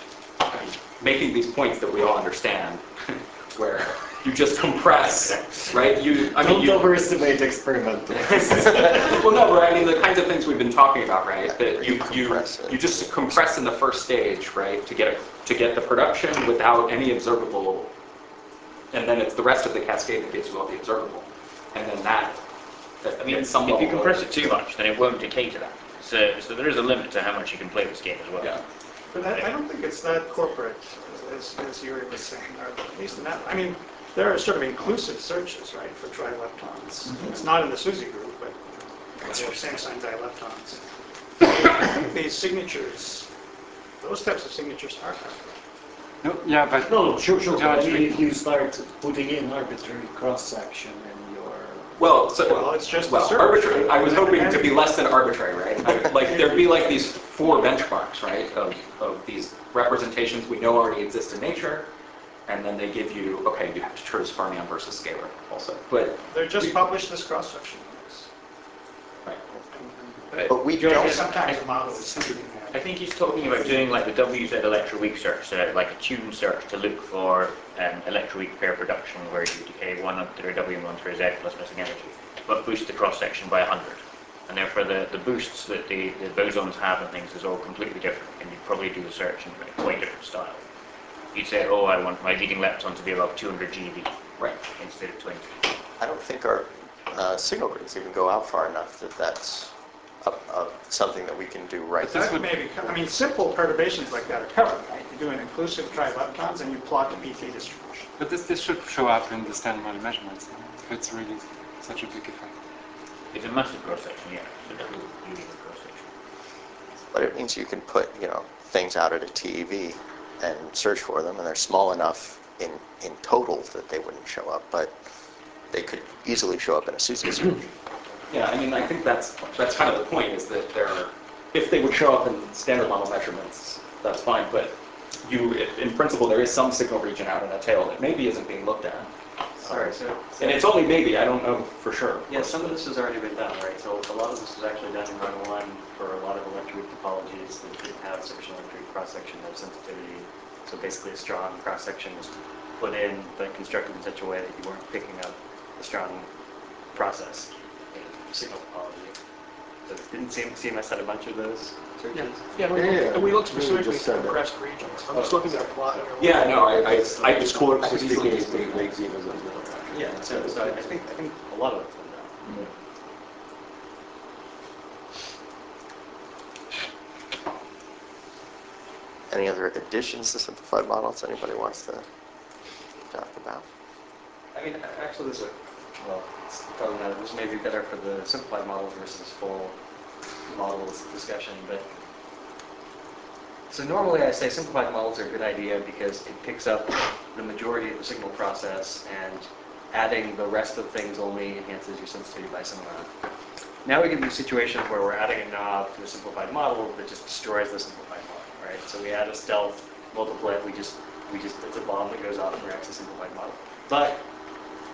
making these points that we all understand, where you just compress, right? You, I mean, Don't you, overestimate experimental. well, no, but I mean the kinds of things we've been talking about, right? That you you Compress it. you just compress in the first stage, right, to get a, to get the production without any observable, and then it's the rest of the cascade that gives you all the observable, and then that. that I mean, at some if you level, compress it too much, then it won't decay to that. So, so there is a limit to how much you can play this game as well. Yeah. But I, I don't think it's that corporate, as, as Yuri was saying, or at least in that, I mean, there are sort of inclusive searches, right, for trileptons. It's not in the SUSY group, but for Samsung dileptons. I think these signatures, those types of signatures are corporate. no, yeah, but No, no, sure, sure, but I mean, Geometry- if you start putting in arbitrary cross-section in your... Well, so, Well, it's just a well, search. arbitrary. I was hoping to be less than arbitrary, right? I- Like there'd be like these four benchmarks, right, of, of these representations we know already exist in nature, and then they give you, okay, you have to choose fermion versus scalar also. But They're just published as cross-section. right. But we George, don't, Sometimes the models. I think he's talking about doing like the W Z electroweak search, so like a tune search to look for um, electroweak pair production where you decay one through W and one through Z plus missing energy, but boost the cross section by one hundred. And therefore the, the boosts that the, the bosons have and things is all completely different, and you'd probably do the search in a quite different style. You'd say, oh, I want my leading lepton to be above two hundred G V, Right. instead of twenty. I don't think our uh, signal grids even go out far enough that that's a, a, something that we can do right That now. may be, co- I mean, simple perturbations like that are covered, right? You do an inclusive trileptons and you plot the P T distribution. but this this should show up in the standard model measurements. No? If it's really such a big effect. It's a massive cross section, yeah. So that will you need a cross section. But it means you can put, you know, things out at a T E V and search for them, and they're small enough in, in total that they wouldn't show up, but they could easily show up in a SUSY search. Yeah, I mean, I think that's that's kind of the point, is that they're, if they would show up in standard model measurements, that's fine, but you, in principle, there is some signal region out in a tail that maybe isn't being looked at. Sorry, so, And it's only maybe, I don't know for sure. yeah, some of this has already been done, right? So a lot of this was actually done in run one for a lot of electroweak topologies that didn't have sufficient electroweak cross-section, no sensitivity. So basically a strong cross-section was put in, but constructed in such a way that you weren't picking up the strong process in signal topology. So didn't C M S had a bunch of those searches? Yeah, we, Yeah, yeah, and we looked yeah. specifically Just at said that. compressed regions. I'm just looking at a plot here. Yeah, no, I, I, I It's just, called I was sixteen thinking- eighty like Xenos as well. Yeah, so, so I think, I think a lot of it's been done. Any other additions to simplified models anybody wants to talk about? I mean, a- actually, this is, well, it's probably not, this may be better for the simplified models versus full models discussion, but so normally I say simplified models are a good idea because it picks up the majority of the signal process, and adding the rest of things only enhances your sensitivity by some amount. Now we get into situations where we're adding a knob to a simplified model that just destroys the simplified model, right? So we add a stealth multiplet, we just, we just, it's a bomb that goes off and wrecks a simplified model. But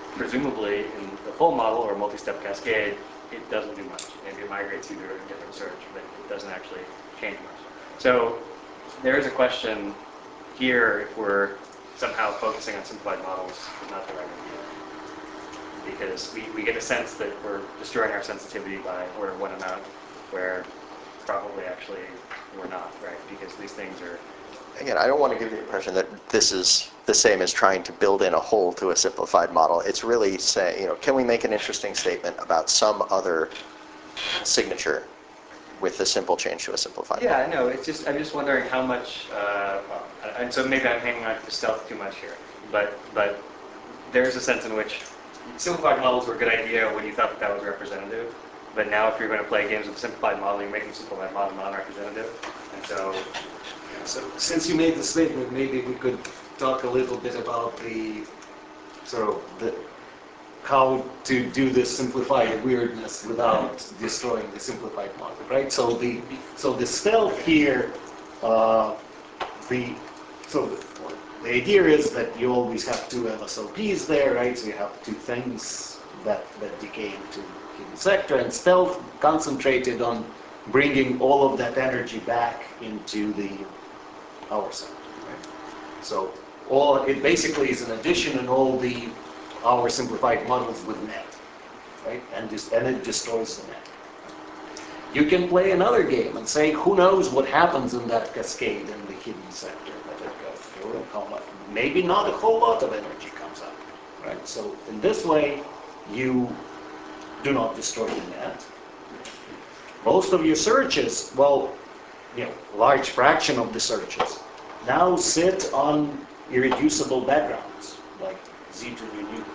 presumably in the full model or multi-step cascade, it doesn't do much. Maybe it migrates you to a different search, but it doesn't actually change much. So there is a question here if we're somehow focusing on simplified models is not the right idea. Because we, we get a sense that we're destroying our sensitivity by order one amount, where probably actually we're not, right? Because these things are... Again, I don't want to give you the impression that this is the same as trying to build in a hole to a simplified model. It's really saying, you know, can we make an interesting statement about some other signature with a simple change to a simplified Yeah, model? I know. It's just, I'm just wondering how much, uh, well, and so maybe I'm hanging on to stealth too much here, but, but there's a sense in which simplified models were a good idea when you thought that that was representative. But now if you're going to play games with a simplified model, you're making simplified model non-representative. And so... So since you made the statement, maybe we could talk a little bit about the sort of the how to do this simplified weirdness without destroying the simplified model, right? So the so the stealth here, uh, the so the, the idea is that you always have two L S L Ps there, right? So you have two things that that decay into hidden sector, and stealth concentrated on bringing all of that energy back into the power center, right? So all it basically is an addition in all the our simplified models with net, right? And this and it destroys the net. You can play another game and say, who knows what happens in that cascade in the hidden sector that it goes through, and how much? Maybe not a whole lot of energy comes out, right? So in this way, you do not destroy the net. Most of your searches, well, you know, large fraction of the searches now sit on irreducible backgrounds, like Z two U U.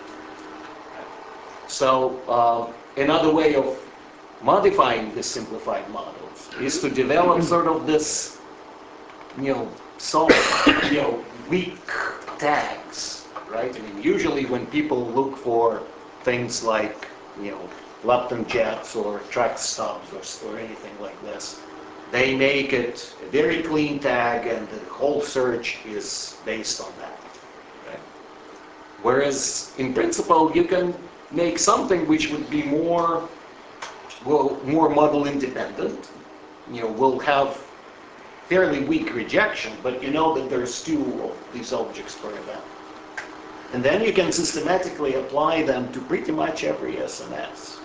So uh, another way of modifying the simplified models is to develop sort of this, you know, solid, you know, weak tags, right? I mean, usually when people look for things like, you know, Lupton jets or track stubs or, or anything like this, they make it a very clean tag, and the whole search is based on that. Okay? Whereas in principle, you can make something which would be more, well, more model independent. You know, will have fairly weak rejection, but you know that there's two of these objects per event. And then you can systematically apply them to pretty much every S M S.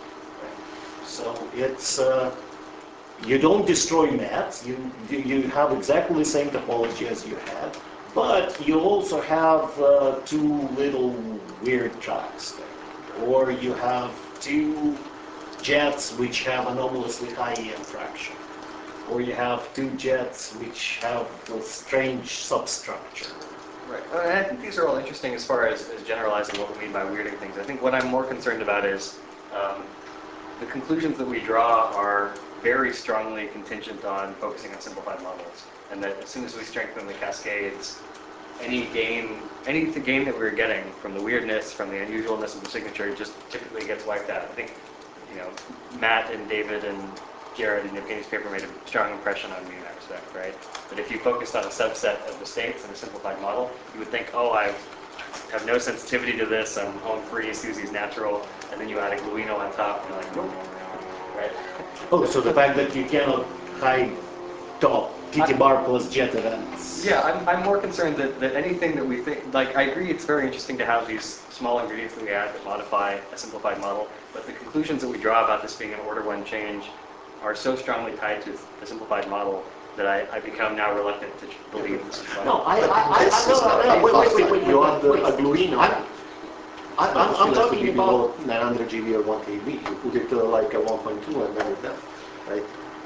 So it's, uh, you don't destroy nets, you, you have exactly the same topology as you had, but you also have uh, two little weird tracks there. Or you have two jets which have anomalously high E M fraction. Or you have two jets which have a strange substructure. Right. Well, and I think these are all interesting as far as, as generalizing what we mean by weirding things. I think what I'm more concerned about is um, the conclusions that we draw are very strongly contingent on focusing on simplified models, and that as soon as we strengthen the cascades, any gain, any the gain that we're getting from the weirdness, from the unusualness of the signature, just typically gets wiped out. I think, you know, Matt and David and Jared in Evgeny's paper made a strong impression on me in that respect, right? That if you focused on a subset of the states in a simplified model, you would think, oh, I have no sensitivity to this, I'm home free, Susie's natural, and then you add a Gluino on top, and you're like, nope, right? Oh, so the fact that you cannot hide top T T bar plus jet events. Yeah, I'm, I'm more concerned that, that anything that we think, like, I agree it's very interesting to have these small ingredients that we add that modify a simplified model, but the conclusions that we draw about this being an order one change are so strongly tied to the simplified model that I, I become now reluctant to believe this. No, I, I, I, I no, no, no, wait, wait, wait, wait, You wait, add the wait. a Gluino. I'm, I, I'm, I'm talking about nine hundred G B or one K B. You put it uh, like a one point two and then you're done, right?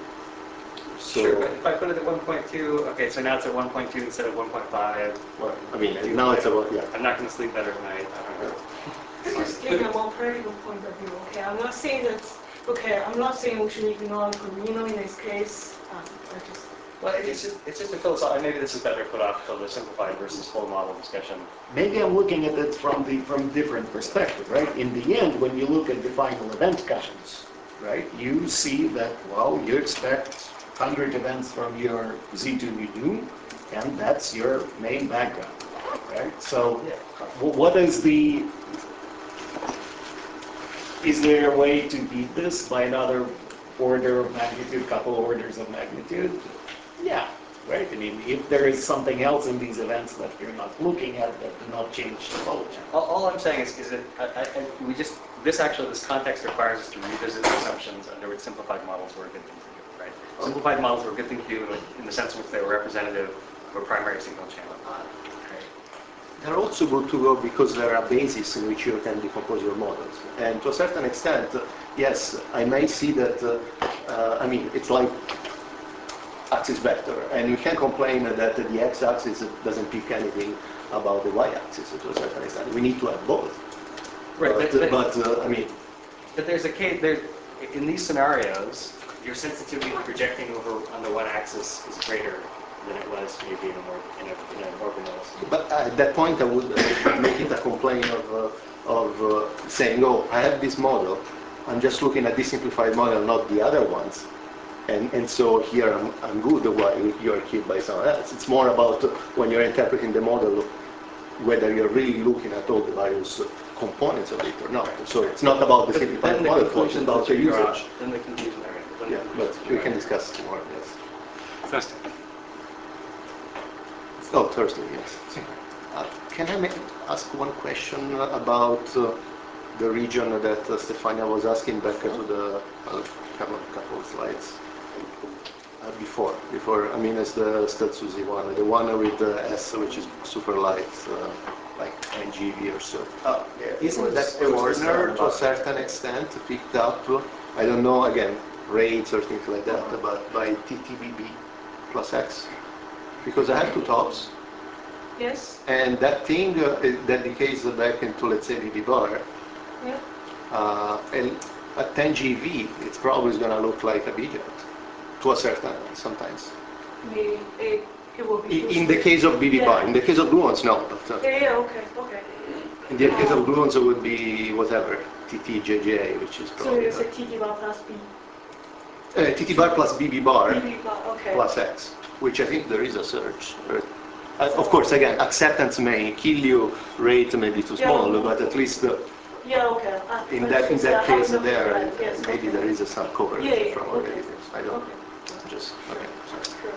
So, Sure, but if I put it at one point two, okay, so now it's at one point two instead of one point five. well, I mean, now it's about, yeah. I'm not going to sleep better tonight. Just give me a more practical point of view. Okay, I'm not saying that. Okay, I'm not saying we should ignore Gluino in this case. Um, I just. Well, it's just, it's just a philosophical. Maybe this is better put off till the simplified versus full model discussion. Maybe I'm looking at it from the from different perspective, right? In the end, when you look at the final event counts, right, you see that, well, you expect one hundred events from your Z two U U, and that's your main background, right? So, what is the is there a way to beat this by another order of magnitude, couple orders of magnitude? Yeah, right. I mean, if there is something else in these events that you're not looking at that do not change the flow. All, all I'm saying is, is that I, I, we just, this actually, this context requires us to revisit the assumptions under which simplified models were a good thing to do, right? Simplified models were a good thing to do in the sense in which they were representative of a primary signal channel. They're also good to go because there are bases in which you can decompose your models. And to a certain extent, yes, I may see that, uh, uh, I mean, it's like axis vector, and you can complain that the x-axis doesn't pick anything about the y-axis to a certain extent. We need to have both. Right, but, but, but uh, I mean... But there's a case, there, in these scenarios, your sensitivity to projecting over on the one axis is greater than it was maybe in a more in, a, in an orbital. But at that point, I would uh, make it a complaint of, uh, of uh, saying, oh, I have this model, I'm just looking at this simplified model, not the other ones. And, and so here I'm, I'm good while you're killed by someone else. It's more about uh, when you're interpreting the model, whether you're really looking at all the various components of it or not. So it's not about the but simplified the model, it's about the usage. Then the conclusion there. Then yeah, the but we can discuss more of this. First. Oh, Thursday, yes. Uh, can I make, ask one question about uh, the region that uh, Stefania was asking back to the uh, couple, couple of slides uh, before? Before, I mean, it's the StealthSUSY one, the one with the S, which is super light, uh, like N G V or so. Oh, yeah. Isn't that corner to a certain extent picked up? I don't know, again, rates or things like that, but by T T B B plus X? Because I have two tops. Yes. And that thing uh, that decays back into, let's say, B B bar. Yeah. Uh, and at ten G V, it's probably going to look like a B jet to a certain sometimes. Maybe it, it will be. In, in the case of B B yeah. bar, in the case of gluons, no. But, uh, yeah, yeah, okay, okay. in the case of gluons, it would be whatever T T J J, which is probably. So it's a T T bar plus B. Uh, T T bar plus B B bar, B B bar, okay. plus X, which I think there is a search. Uh, of course, again, acceptance may kill you, rate may be too small, yeah. But at least uh, yeah, okay. Uh, in that in that case there, uh, yes, maybe okay. there is a some coverage yeah, yeah, from okay. already. I don't okay. just okay. Sorry. Sure.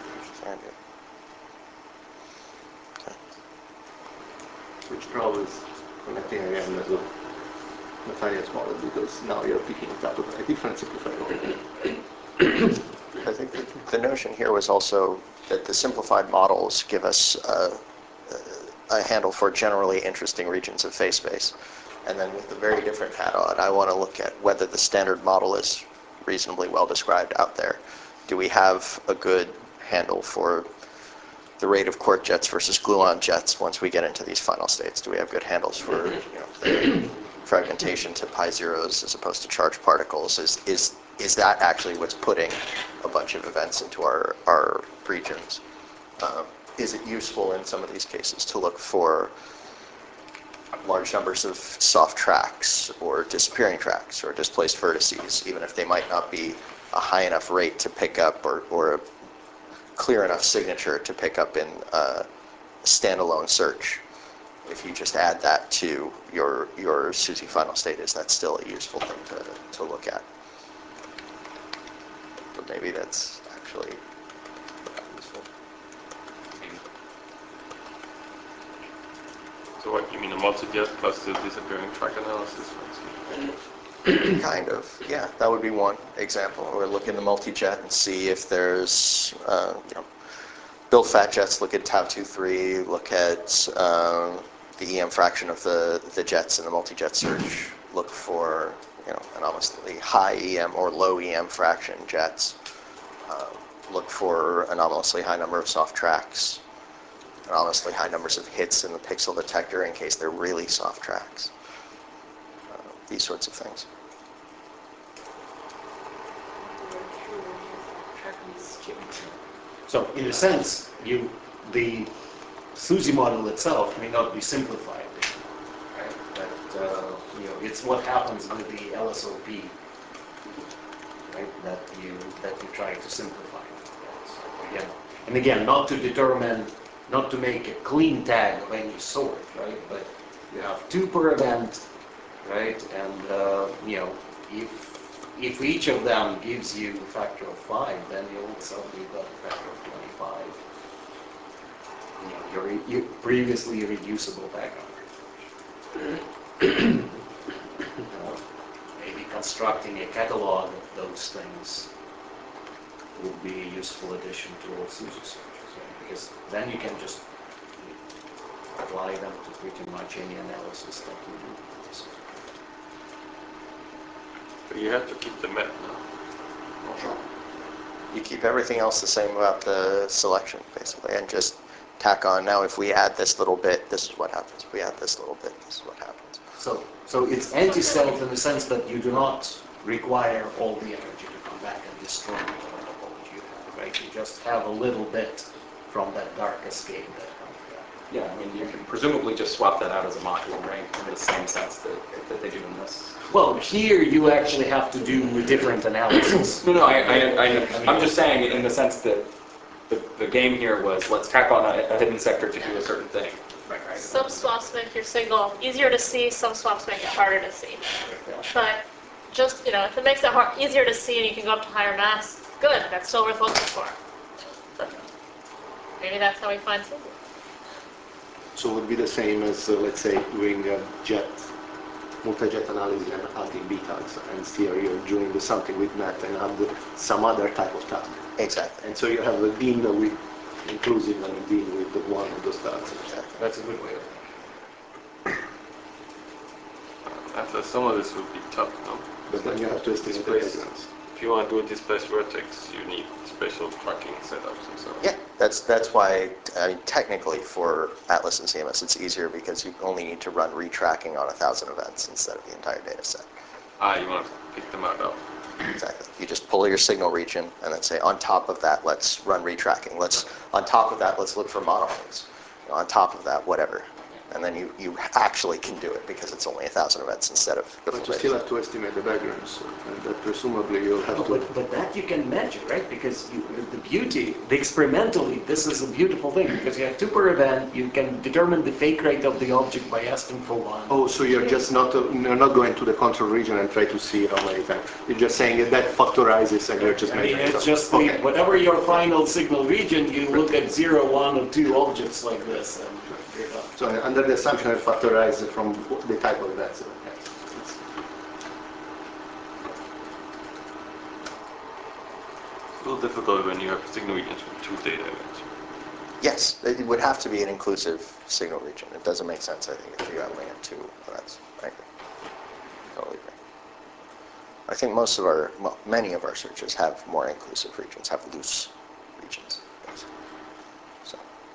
Okay. Which probably is connecting again with Nathaniel's model because now you're picking it up with a different simplified model. I think the, the notion here was also that the simplified models give us uh, a handle for generally interesting regions of phase space. And then with the very different hat on, I want to look at whether the standard model is reasonably well described out there. Do we have a good handle for the rate of quark jets versus gluon jets once we get into these final states? Do we have good handles for you know, the fragmentation to pi zeros as opposed to charged particles? Is, is, is that actually what's putting a bunch of events into our, our regions? Um, is it useful in some of these cases to look for large numbers of soft tracks or disappearing tracks or displaced vertices, even if they might not be a high enough rate to pick up or, or a clear enough signature to pick up in a standalone search? If you just add that to your, your SUSY final state, is that still a useful thing to, to look at? But maybe that's actually useful. So what, you mean a multi-jet plus the disappearing track analysis, for instance? Kind of, yeah. That would be one example. Or look in the multi-jet and see if there's, uh, you know, build fat jets, look at tau two three, look at um, the E M fraction of the, the jets in the multi-jet search. Look for, you know, anomalously high E M or low E M fraction jets. Uh, look for anomalously high number of soft tracks. Anomalously high numbers of hits in the pixel detector in case they're really soft tracks. Uh, these sorts of things. So in a sense, you the SUSY model itself may not be simplified, right? That uh, you know, it's what happens with the L S O P, right? That you that you try to simplify. So again, and again, not to determine, not to make a clean tag of any sort, right? But you have two per event, right? And, uh, you know, if, if each of them gives you a factor of five, then you all of a sudden you've got a factor of twenty-five. You know, your, your previously reducible background. uh, maybe constructing a catalog of those things would be a useful addition to all SUSE searches, right? Because then you can just apply them to pretty much any analysis that you do. But you have to keep the map, no? You keep everything else the same about the selection, basically, and just tack on, now if we add this little bit, this is what happens. If we add this little bit, this is what happens. So, so it's anti-self in the sense that you do not require all the energy to come back and destroy the topology you have, right? You just have a little bit from that dark escape that comes back. Yeah, I mean, you can presumably just swap that out as a module, right? In the same sense that, that they do in this. Well, here you actually have to do a different analysis. No, no, I, I, I, I'm just saying in the sense that the, the game here was, let's tack on a, a hidden sector to do a certain thing. Right, right. Some swaps make your signal easier to see, some swaps make it harder to see. But just, you know, if it makes it hard, easier to see and you can go up to higher mass, good, that's still worth looking for. But maybe that's how we find signal. So it would be the same as, uh, let's say, doing a jet, multi-jet analysis and adding B tags, and here you're doing something with net and add some other type of tag. Exactly. And so you have a bean with inclusive and a bean with the one of those tags. Exactly. That's a good way of thinking. After some of this would be tough, no? But then you have to estimate the backgrounds. If you want to do a displaced vertex, you need special tracking setups and so on. Yeah, that's that's why, I mean, technically for Atlas and C M S, it's easier because you only need to run retracking on a thousand events instead of the entire data set. Ah, you want to pick them out up. Exactly. You just pull your signal region and then say, on top of that, let's run retracking. Let's, on top of that, let's look for monopoles. On top of that, whatever. And then you, you actually can do it because it's only a thousand events instead of the But full you still data. have to estimate the backgrounds, and that presumably you'll have No, to... but, but that you can measure, right? Because you, the beauty, the experimentally, this is a beautiful thing, because you have two per event, you can determine the fake rate of the object by asking for one. Oh, so you're just not, uh, you're not going to the control region and try to see how many times. You're just saying that that factorizes and you're just I mean, measuring it's it. just the, Okay. whatever your final signal region, you look at zero, one, or two objects like this, and you're done. So under the assumption it factorizes from the type of events. It's a little difficult when you have signal regions with two data events. Yes, it would have to be an inclusive signal region. It doesn't make sense, I think, if you only have two events. I agree. Totally agree. I think most of our, well, many of our searches have more inclusive regions, have loose regions. So.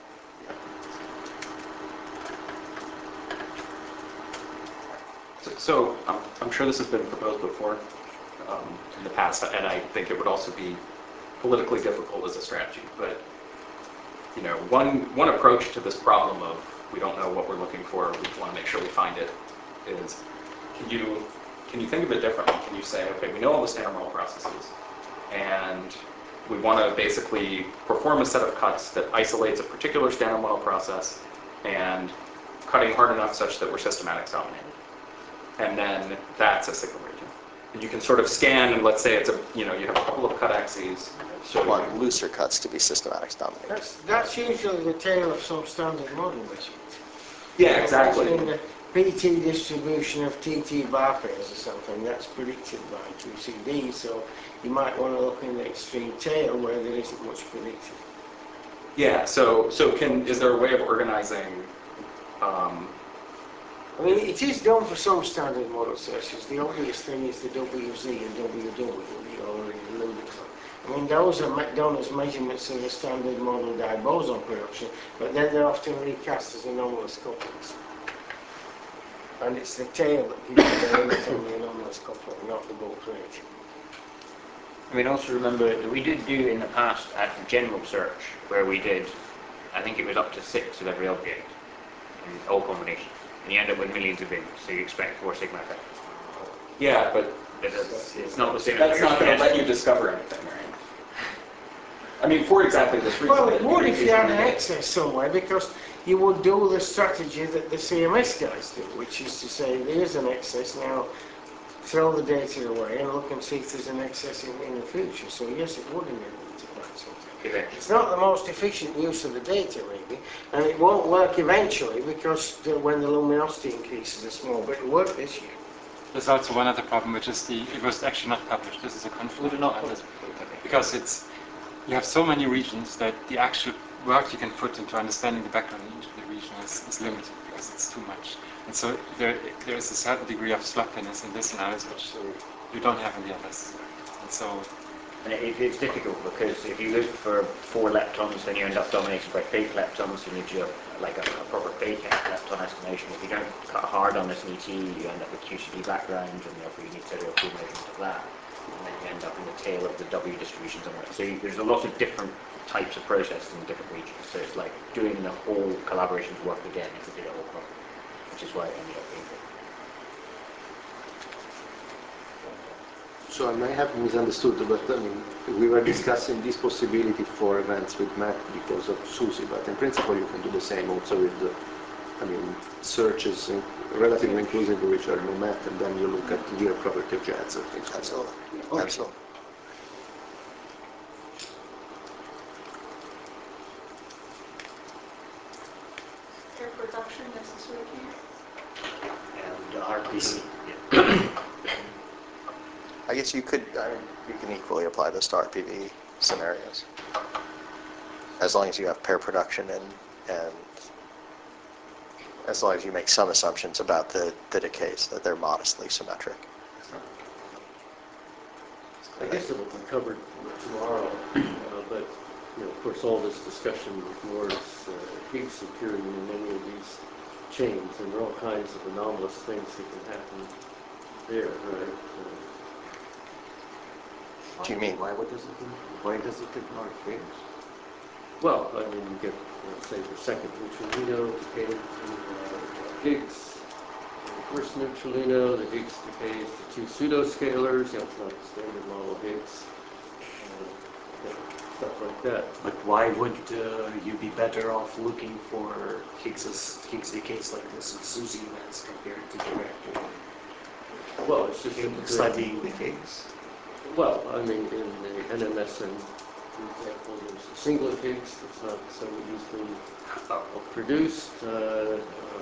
So, so I'm, I'm sure this has been proposed before um, in the past, and I think it would also be politically difficult as a strategy. But you know, one one approach to this problem of we don't know what we're looking for, we want to make sure we find it, is can you can you think of it differently? Can you say, okay, we know all the standard model processes, and we want to basically perform a set of cuts that isolates a particular standard model process, and cutting hard enough such that we're systematics dominated. And then that's a signal region. And you can sort of scan, and let's say it's a, you know, you have a couple of cut axes. So you want looser cuts to be systematics dominated. That's, that's usually the tail of some standard model machines. Yeah, exactly. In the P T distribution of T T bar pairs or something, that's predicted by Q C D, so you might want to look in the extreme tail where there isn't much predicted. Yeah, so so can is there a way of organizing? Um, I mean, it is done for some standard model searches. The obvious thing is the W Z and W W you already alluded to. I mean, those are done as measurements of a standard model diboson production, but then they're often recast as anomalous couplings. And it's the tail that gives you the limit on the anomalous coupling, not the bulk rate. I mean, also remember that we did do in the past at general search, where we did, I think it was up to six of every object in all combinations. And you end up with millions of bins, so you expect four sigma effect. yeah, but It's, it's not the same. that's not going to let you discover anything, right? I mean, for example, this Well, it reason- would if you had an excess somewhere, because you would do the strategy that the C M S guys do, which is to say there's an excess now, throw the data away and look and see if there's an excess in, in the future. So yes, it would enable you to plan something. It's not the most efficient use of the data maybe, and it won't work eventually because the, when the luminosity increases are small, but it'll work this year. There's also one other problem, which is the, it was actually not published. This is a conflict. Not published. Because it's, you have so many regions that the actual work you can put into understanding the background in each of the region is, is limited because it's too much. And so there, there is a certain degree of sloppiness in this analysis which you don't have in the others. And so And it, it's difficult because if you look for four leptons, then you end up dominated by fake leptons. You need to do a, like a, a proper fake lepton estimation. If you don't cut hard on this N E T, you end up with Q C D background, and therefore you need to do a full measurement of that. And then you end up in the tail of the W distribution somewhere. So you, there's a lot of different types of processes in different regions. So it's like doing the whole collaborations work again if you did it all properly, which is why it ended up being good. So I may have misunderstood, but I mean, we were discussing this possibility for events with Mac because of SUSY, but in principle you can do the same also with the, I mean, searches in, relatively inclusive which are no Mac, and then you look at the weird property of jets and things like that. Absolutely. Okay. Absolutely. Air production necessary And uh, R P C. I guess you could, I mean, you can equally apply this to R P V scenarios. As long as you have pair production and, and as long as you make some assumptions about the, the decays, that they're modestly symmetric. I guess it'll be covered tomorrow, uh, but you know, of course, all this discussion ignores uh, Higgs appearing in many of these chains, and there are all kinds of anomalous things that can happen there, right? Uh, Do you mean? Why would does it? Why does it ignore Higgs? Well, I mean, you get, let's say, the second neutralino decay to uh, Higgs. The first neutralino, the Higgs decays to two pseudoscalars. You know, it's not the standard model Higgs. Uh, stuff like that. But why would uh, you be better off looking for Higgs's, Higgs decays like this in SUSY events compared to direct? Well, it's just in studying the Higgs. Well, I mean, in the N M S N, for example, there's a singlet Higgs that's not so easily uh, produced. Uh, uh,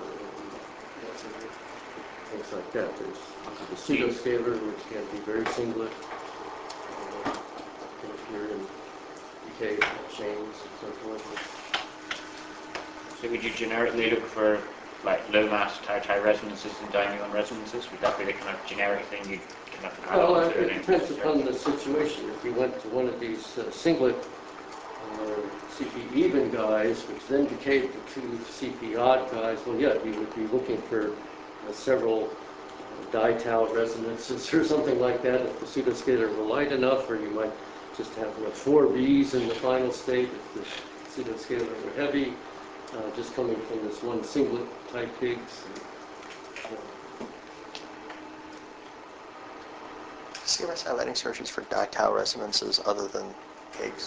things like that. There's the pseudoscalar, which can be very singlet. Uh, can appear in decay chains and so forth. So would you generically look for like low mass tau-tau resonances and dimuon resonances? Would that be the kind of generic thing you'd kind of add Well, on uh, to it depends upon the situation. If you went to one of these uh, singlet uh, C P even guys, which then decayed to two C P odd guys, well, yeah, you would be looking for uh, several uh, di-tau resonances or something like that if the pseudoscalar were light enough, or you might just have you know, four B's in the final state if the pseudoscalar were heavy, uh, just coming from this one singlet type Higgs. And, uh, Does C M S have any searches for di-tau resonances other than Higgs?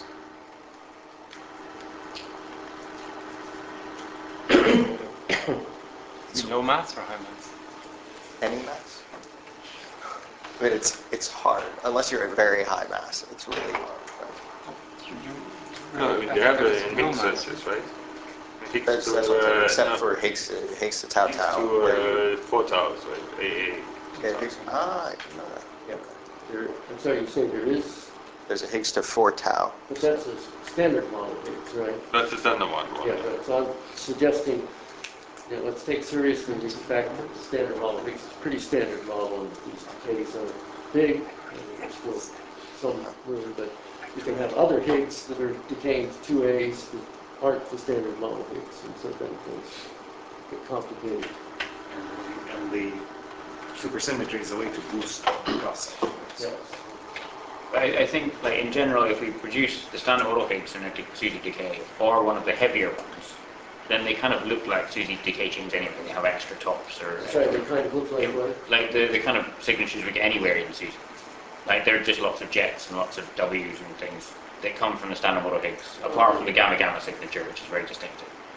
low mass or high mass? Any mass? I mean, it's it's hard unless you're at very high mass. It's really hard. Right? No, I mean, they have the in mixed sources, right? Higgs That's, to, that's what I'm saying, uh, except no, for Higgs, uh, Higgs to tau tau. to where you- uh, four taus, right? A A. yeah, Higgs, ah, I didn't know that. Yeah. There, I'm sorry, you say there is, There's a Higgs to four tau. but that's a standard model Higgs, right? That's the standard one. one. Yeah, but so I'm suggesting, you know, let's take seriously the fact that the standard model Higgs is a pretty standard model, and these decays are big, and there's still some room, but you can have other Higgs that are decaying to two A's that aren't the standard model Higgs, and so then things get complicated. And the supersymmetry is a way to boost cross section. Yes. I, I think, like in general, if we produce the standard model Higgs in a SUSY decay or one of the heavier ones, then they kind of look like SUSY decay chains anyway. They have extra tops or Sorry, they kind of look like what? like the, the kind of signatures we get anywhere in SUSY. Like there are just lots of jets and lots of W's and things that come from the standard model Higgs, apart from the gamma gamma signature, which is very distinctive.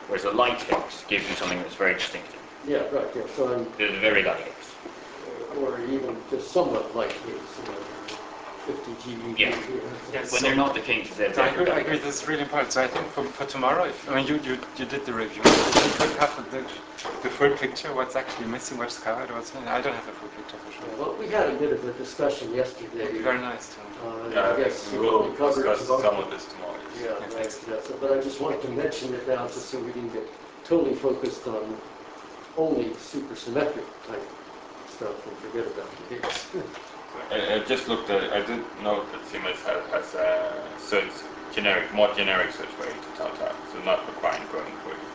Whereas a light Higgs gives you something that's very distinctive. Yeah, right, yeah, so I'm, There's a very light Higgs. or even just somewhat like Higgs, you know, fifty G eV. Yeah. Yes, When so- they're not the Higgs, they're So I agree, I very agree, this is really important. So I think for, for tomorrow, if, I mean, you, you, you did the review. You could have the, the full picture, what's actually missing, what's covered, what's not. I don't have a full picture for sure. Well, we had a bit of a discussion yesterday. It'd be very nice to. Uh, Yeah, I guess we will we covered discuss some- some of this tomorrow. Yeah, Yeah, right, yeah, so, but I just wanted to mention it now, just so we didn't get totally focused on only supersymmetric type stuff and forget about the Higgs. I, I just looked at, I did note that C M S has, has a search, generic, more generic search way to tau tau, so not requiring coding for it.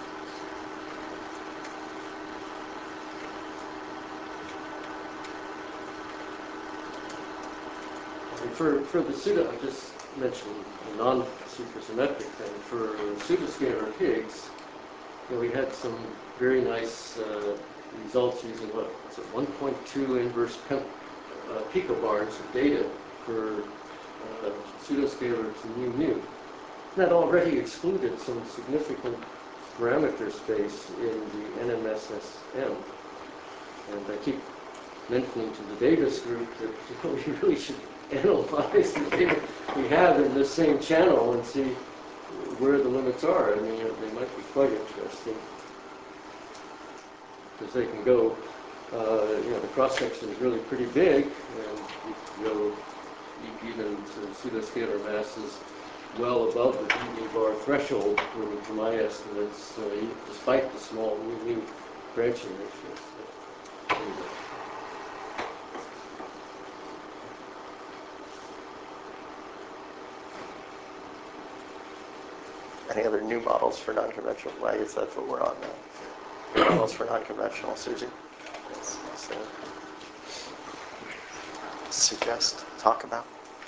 And for, for the pseudo, I just mentioned the non-supersymmetric thing. For pseudoscalar Higgs, you know, we had some very nice uh, results using what was it, one point two inverse pen, uh, picobars of data for uh, pseudoscalar to mu mu. That already excluded some significant parameter space in the N M S S M. And I keep mentioning to the Davis group that, you know, we really should analyze the data we have in this same channel and see where the limits are. I mean, they might be quite interesting because they can go, uh, you know, the cross section is really pretty big, and you can go e- even to pseudoscalar masses well above the D V bar threshold for, for my estimates, uh, e- despite the small mu mu branching ratios. So, anyway. Any other new models for non-conventional? Well, I guess that's what we're on now. New models for non-conventional, Susie? Yes. So, suggest, talk about?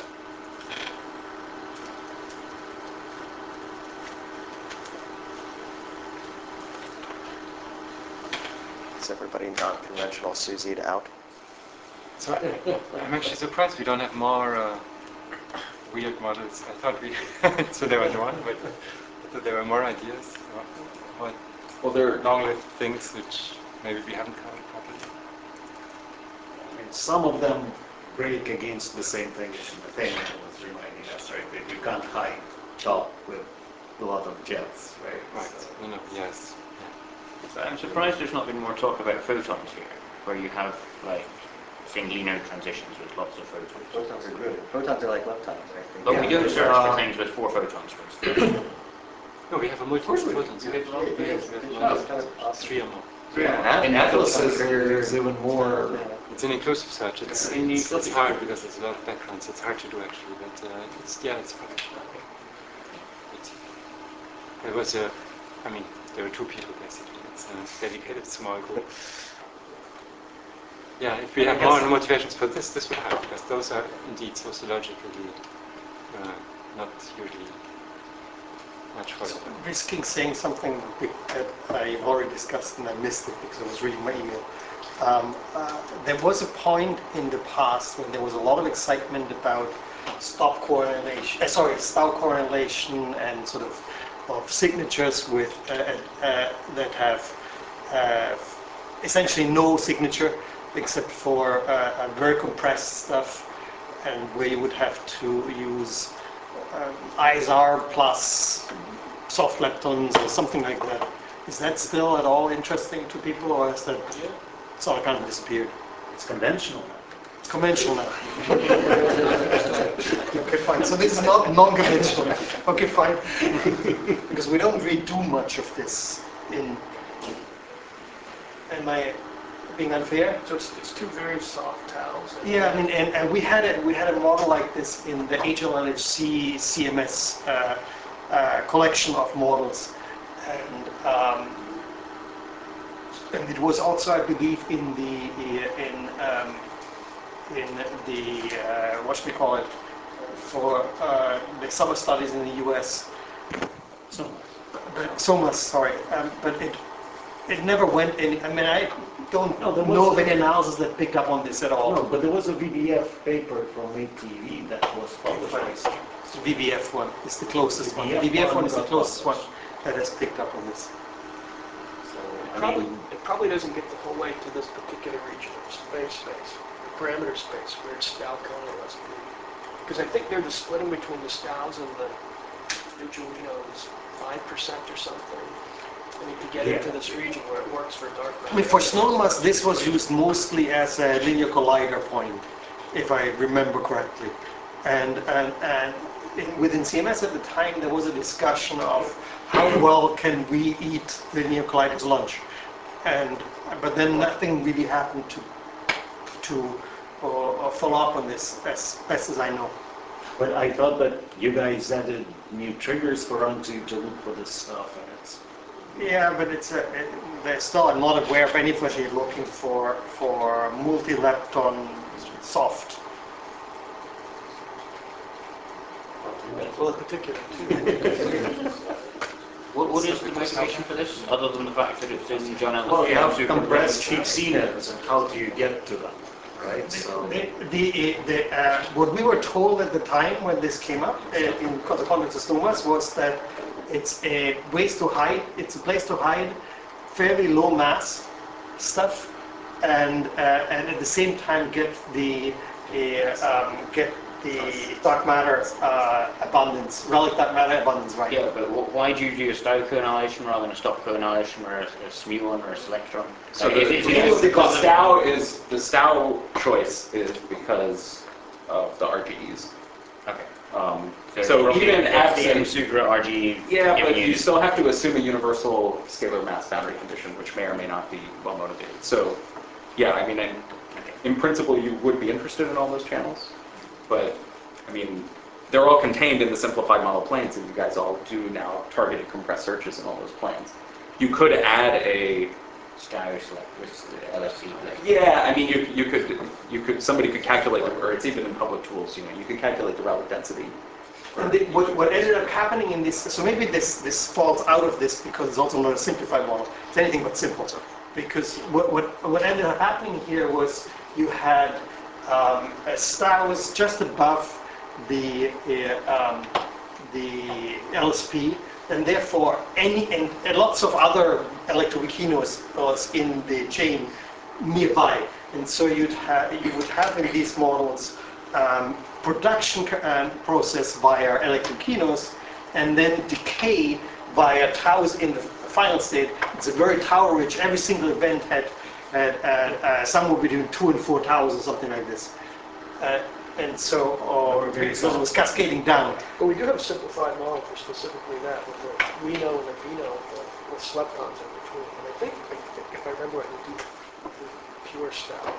Is everybody non-conventional Susied out? So I, I'm actually surprised we don't have more uh, weird models. I thought we, so there was one, but I thought there were more ideas. What Well, there long-lived things which maybe we haven't covered properly. I mean, some of them break against the same thing Nathaniel was reminding us, right? That you can't hide top with a lot of jets, right? Right. So, No, no, yes. So I'm surprised there's not been more talk about photons here, where you have like linear transitions with lots of photons. Photons are good. Photons are like leptons, right? They- But we Yeah. don't search Uh, for things with four photons, for instance. No, we have a multiple course we do. photons. You We have- have, you we have- have, you we have- have three or more. Yeah, In Atlas Atlas, is there's even more. It's an inclusive search. It's, In the it's, it's inclusive- hard because there's a lot of backgrounds. It's hard to do actually, but uh, it's yeah, it's fun. But there was a, I mean, there were two people basically. It's a dedicated small group. Yeah, if we have more motivations for this, this would help because those are indeed sociologically uh, not usually much followed. Risking saying something that I already discussed and I missed it because I was reading my email. Um, uh, there was a point in the past when there was a lot of excitement about stop correlation, uh, sorry, stop correlation and sort of of signatures with uh, uh, that have uh, essentially no signature except for uh, very compressed stuff, and where you would have to use um, I S R plus soft leptons or something like that. Is that still at all interesting to people, or has that sort of kind of disappeared? It's conventional now. It's conventional now. Okay, fine. So this is not non-conventional. Okay, fine. Because we don't really do much of this in. Am I being unfair? So it's, it's two very soft towels. Yeah, I mean, and, and we had a we had a model like this in the H L L H C C M S uh, uh, collection of models, and um, and it was also, I believe, in the in um, in the uh, what should we call it for uh, the summer studies in the U S. So, But SOMAS, sorry, um, but it it never went any. I mean, I don't No, there was know of a- any analysis that picked up on this at all. no, but there was a V B F paper from A T V that was published. recently. The V B F one is the closest one. The V B F V B F one is the got closest one published. that has picked up on this. It probably, it probably doesn't get the whole way to this particular region of space space, the parameter space, where it's Stow Cone because I think they're the splitting between the Stows and the neutralinos five percent or something. And you can get Yeah. into this region where it works for dark matter. I mean, for SNOMAS, this was used mostly as a linear collider point, if I remember correctly. And, and, and in, within C M S at the time, there was a discussion of how well can we eat linear colliders lunch. And, but then nothing really happened to, to or, or follow up on this, as best as I know. But I thought that you guys added new triggers for Unto to look for this stuff, and it's Yeah, but it's a, it, there's still, I'm not aware of anybody looking for for multi-lepton soft. Well, in particular, too. What, what is the motivation for this, other than the fact that it's in John Ellis? well, you have compressed Higgsinians, and how do you get to them, right? So The, the, the, uh, what we were told at the time when this came up uh, in the context of SNOMAS was that it's a ways to hide, it's a place to hide fairly low mass stuff, and uh, and at the same time get the uh, um, get the dark matter uh, abundance, relic dark matter abundance right. Yeah, but wh- why do you do a Stow co-annihilation rather than a stop co-annihilation or a, a Smuon or a Selectron? So Like, the, is it the, just the because of- Stow is the Stow choice is because of the R G Es. Okay. Um, So, so probably even F D M absent, Sugra R G. yeah, but giving you still have to assume a universal scalar mass boundary condition, which may or may not be well motivated. So, yeah, I mean, in, in principle, you would be interested in all those channels, but I mean, they're all contained in the simplified model planes, and you guys all do now targeted compressed searches in all those planes. You could add a Stow select with the L S C. yeah, I mean, you you could you could somebody could calculate, or it's even in public tools. You know, you could calculate the relic density. And the, what, what ended up happening in this, so maybe this, this falls out of this because it's also not a simplified model. It's anything but simple. Because what, what, what ended up happening here was you had um, a star was just above the uh, um, the L S P, and therefore any and, and lots of other electroweakinos was in the chain nearby, and so you'd have you would have in these models um, production uh, process via electroweakinos, and then decay via taus in the final state. It's a very tau-rich. Every single event had had uh, uh, somewhere between two and four taus or something like this. Uh, and so, or so it was cascading down. But we do have a simplified model for specifically that, with the Reno and the Vino with, with sleptons in between. And I think, I think if I remember right, we do do pure Stow.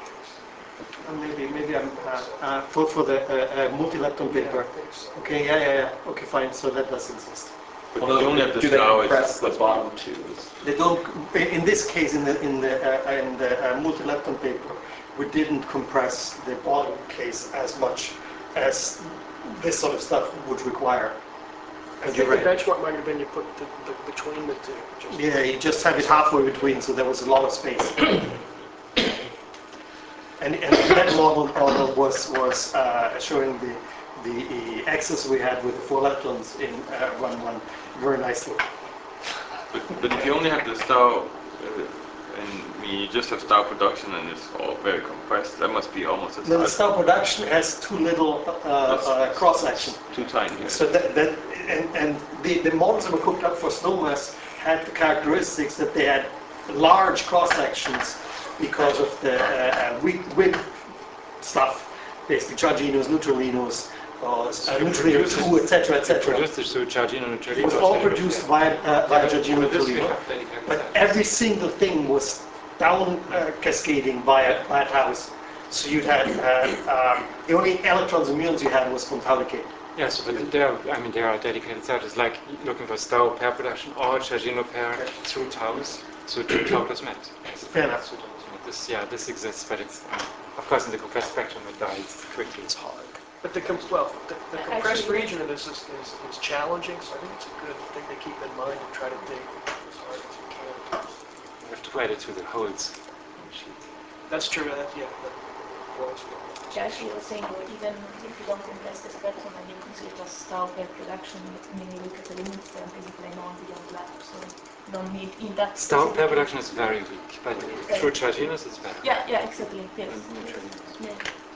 Uh, maybe, maybe I'm uh, uh, for for the uh, uh, multi-lepton paper. I think so. Okay, yeah, yeah, yeah. Okay, fine. So that does exist. But you don't have the do they Stow, compress it's the bottom two? They don't. In this case, in the in the uh, in the uh, multi-lepton paper, we didn't compress the bottom case as much as this sort of stuff would require. I But think you're the right. benchmark might have been you put the, the, between the two. Just Yeah, you just have it halfway between, so there was a lot of space. And, and that model, model was was uh, showing the the axis we had with the four leptons in uh, one one very nicely. But, but if you only have the Stow, uh, and I mean, you just have Stow production and it's all very compressed, that must be almost as Then the hard. Stow production has too little uh, uh, cross action. Too tiny. Yeah. So that, that and, and the, the models that were cooked up for SNOMAS had the characteristics that they had large cross sections because of the uh, wind, wind stuff, basically charginos, neutralinos, or uh, neutralino two, et cetera, et cetera. Produced it through Chargino neutralino. It was all produced via, uh, via Chargino But this we neutralino, have dedicated but sections. every single thing was down uh, cascading via via taus. So you'd had uh, um, the only electrons and muons you had was from tau decay. Yes, but there, I mean, there are dedicated sections like looking for Stow pair production or Chargino pair through taus, so two tau plus met. Fair enough. So this, yeah, this exists, but it's, of course, in the compressed spectrum, it dies quickly. It's hard. But the, com- well, the, the compressed Actually- region of this is, is, is challenging, so I think it's a good thing to keep in mind and try to dig as hard as you can. You have to add it to the holes. That's true, that, yeah, that was Josh was saying, or even if you don't compress the spectrum and you consider just style pair production, I mean, you look at the limits, they're basically non beyond lab, so you don't need in that. Style pair production is very weak, but right. through Charginus it's better. Yeah, yeah, exactly, yes. Yeah.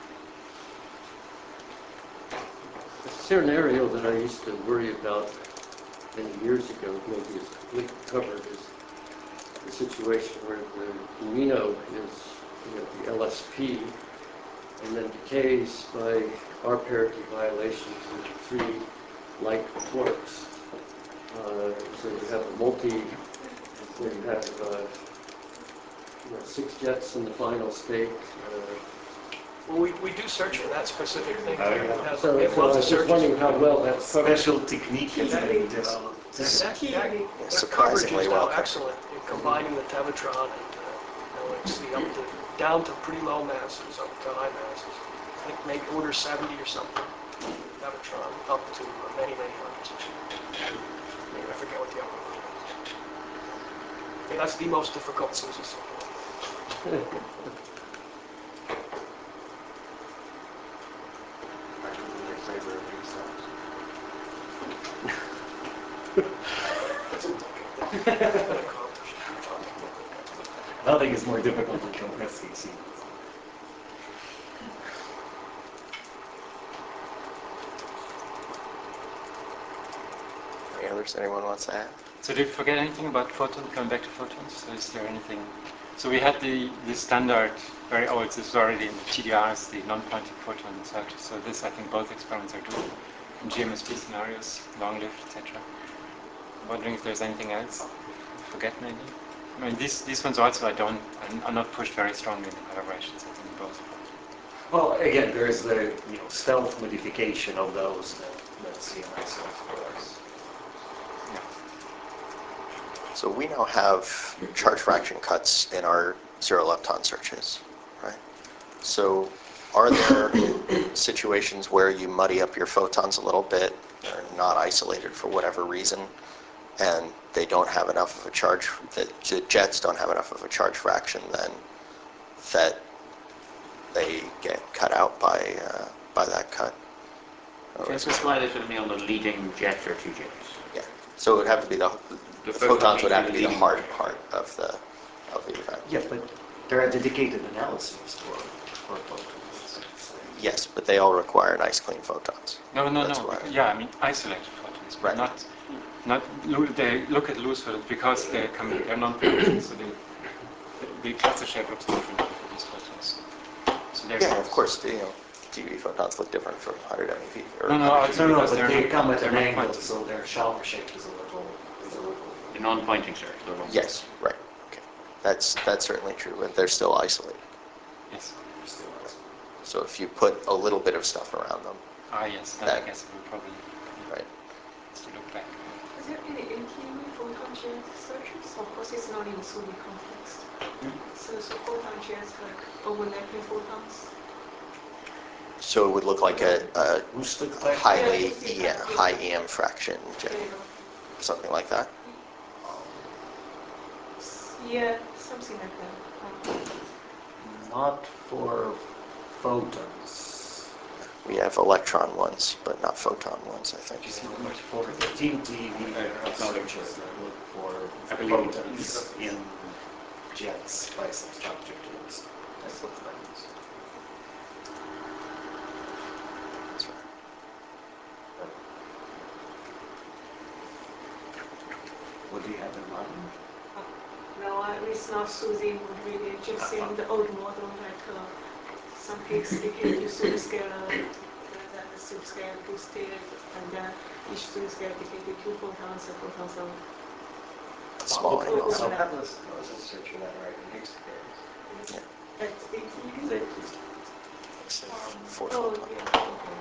A certain area that I used to worry about many years ago, maybe it's completely covered, is the situation where the gluino is, you know, the L S P, and then decays by R parity violations into three light quarks. Uh, so you have a multi, where you have uh, you know, six jets in the final state. Uh, Well, we, we do search for that specific thing. Oh, We yeah. have- So, we have so I lots of was just searches. wondering how well that's Special technique has been developed. That, that, that, that Surprisingly coverage is well now covered. excellent in combining the Tevatron and uh, L X C up to, down to pretty low masses, up to high masses. I think maybe order seventy or something, Tevatron, up to many, many hundreds. I forget what the upper limit is. Yeah, that's the most difficult SUSY signal. Nothing is more difficult than compressed C C. Any others anyone wants to add? So did you forget anything about photons, coming back to photons? So is there anything? So we had the, the standard, very old, this is already in the T D Rs, the non-pointing photon search. So this, I think both experiments are doing in G M S P scenarios, long-lived, et cetera. I'm wondering if there's anything else we've forgotten maybe? I mean, these, these ones also I don't, are not pushed very strongly in the collaborations, I think both. Well, again, there is the you know stealth modification of those that, that C M S for us. So we now have charge fraction cuts in our zero lepton searches, right? So are there situations where you muddy up your photons a little bit, they're not isolated for whatever reason, and they don't have enough of a charge, the jets don't have enough of a charge fraction then that they get cut out by uh, by that cut? Can you specify this with me on the leading jets or two jets? Yeah. So it would have to be the, the, The photons would have to be the leading hard jet. part of the of the event. Yeah, but there are dedicated analyses for, for photons. Yes, but they all require nice clean photons. No, no, That's no. why. Yeah, I mean isolated photons, but Right. not not lo- they look at loose photons because they come they're non-pointing, so they, the cluster shape looks different for these photons. So they're Yeah, of course, you know, T V photons look different from one hundred MeV. Or No, no, one hundred it's No, no, because but they're they not- come at they're an not angle, pointing. so their shower shape is a little, is a little. The non-pointing search. The long Yes, right. Okay, that's that's certainly true, but they're still isolated. Yes. Still is. So if you put a little bit of stuff around them, Ah, yes, then That- I guess we'll probably right? have to look back. Is there any A T M photon jet searches? Of course, it's not in the SUSY context. So, so photon jets like overlapping photons. So it would look like a, a Boosted type? highly Yeah, E M, high E M fraction jet, There you go. something like that. Yeah, something like that. Uh, Not for photons. We have electron ones, but not photon ones, I think. For the Team T V, there are searches that look for photons in jets by substructure tools. That's what that is. That's right. What do you have in mind? No, uh, it's not SUSY mode really, just in the old model, like uh, some peaks decay to superscalar, and then the superscalar boosted, and then each superscalar decay to two photons, the photons are Small Oh, angles. oh, I'll have this, I was just searching that right in Higgs scales. Yeah. at A T V. They, It's like four Oh, photon. yeah, okay.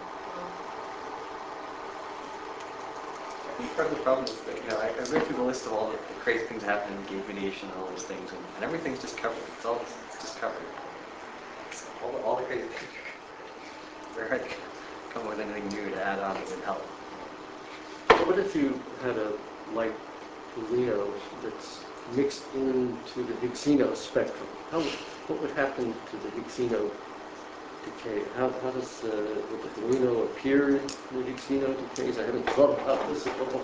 part of the problem is that, you know, I, I read through the list of all the crazy things that happen in gauge mediation and all those things, and, and everything's just covered. It's all just, just covered. It's all, the, all the crazy things are covered. Where I come up with anything new to add on that would help. What if you had a light Leo that's mixed into the Higgsino spectrum? How, what would happen to the Higgsino decay? How, how does uh, the galeno appear in the Higgsino decays? I haven't thought about this at all.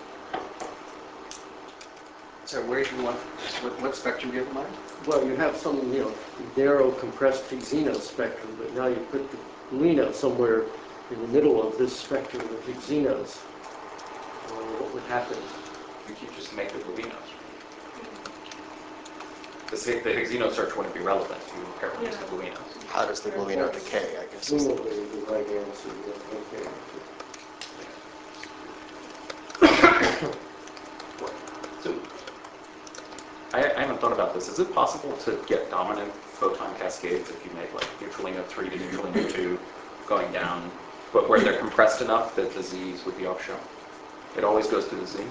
So where do you want, what, what spectrum do you have in mind? Well, you have some, you know, narrow compressed Higgsino spectrum, but now you put the galeno somewhere in the middle of this spectrum of Higgsinos. Uh, what would happen? You could just make the gluinos. The, the Higgsino search wouldn't be relevant to compare them to the gluinos. How does the gluino decay, I guess? is Presumably, the right answer, yeah, okay. So, I, I haven't thought about this. Is it possible to get dominant photon cascades if you made like neutralino three to neutralino two going down, but where they're compressed enough that the Z's would be offshore? It always goes to the Z?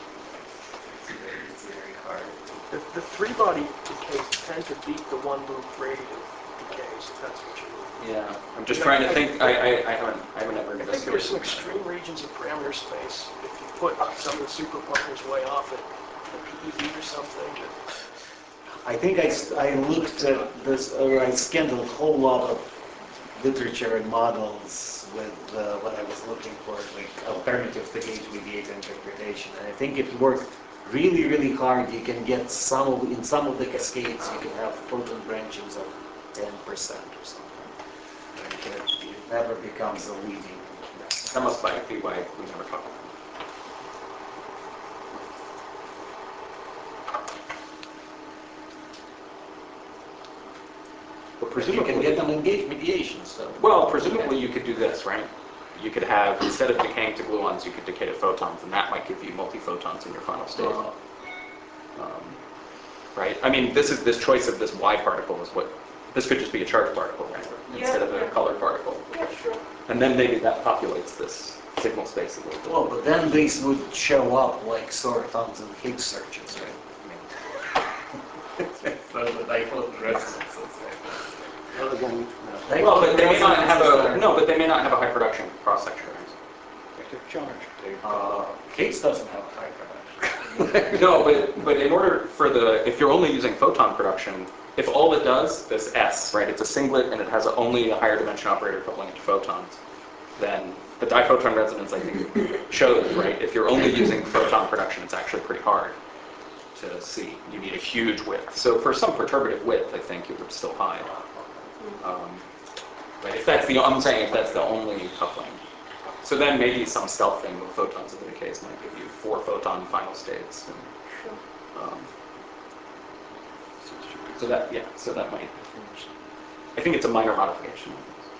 It's very hard. The, the three-body decays tend to beat the one-loop radiative decays, if that's what you mean. Yeah, I'm just trying to think. I, I, I haven't I haven't ever I think there were some investigated. extreme regions of parameter space. If you put some of the superpartners way off at the P E V or something, that I think I, s- I looked at this, or I scanned a whole lot of literature and models with uh, what I was looking for, like alternatives to gauge mediated interpretation. And I think it worked really, really hard. You can get some of, in some of the cascades, you can have photon branchings of ten percent or something. And it, it never becomes a leading. That must be why we never talked about it. But You presumably, can get them in gauge mediation, so. well, presumably you could do this, right? You could have, instead of decaying to gluons, you could decay to photons, and that might give you multiphotons in your final state. Um, right? I mean, this is this choice of this Y particle is what, this could just be a charged particle, right? Instead of a colored particle. Yeah, sure. And then maybe that populates this signal space a little bit. Well, but then these would show up like sortons and Higgs searches, right? So the dipole resonances, right? Well, again, Dipole Well, but they may not have resonances a, are- no, but they may not have a high production cross section. They're charged. They- Uh, Higgs doesn't have a high production. No, but but in order for the, if you're only using photon production, if all it does, this S, right, it's a singlet and it has a, only a higher dimension operator coupling it to photons, then the diphoton resonance, I think, shows, right, if you're only using photon production, it's actually pretty hard to see. You need a huge width. So for some perturbative width, I think it would still hide. Um, but if that's the, I'm saying if that's the only coupling. So then maybe some stealth thing with photons in the decays might give you four photon final states. And, um, so that, yeah, so that might, I think it's a minor modification.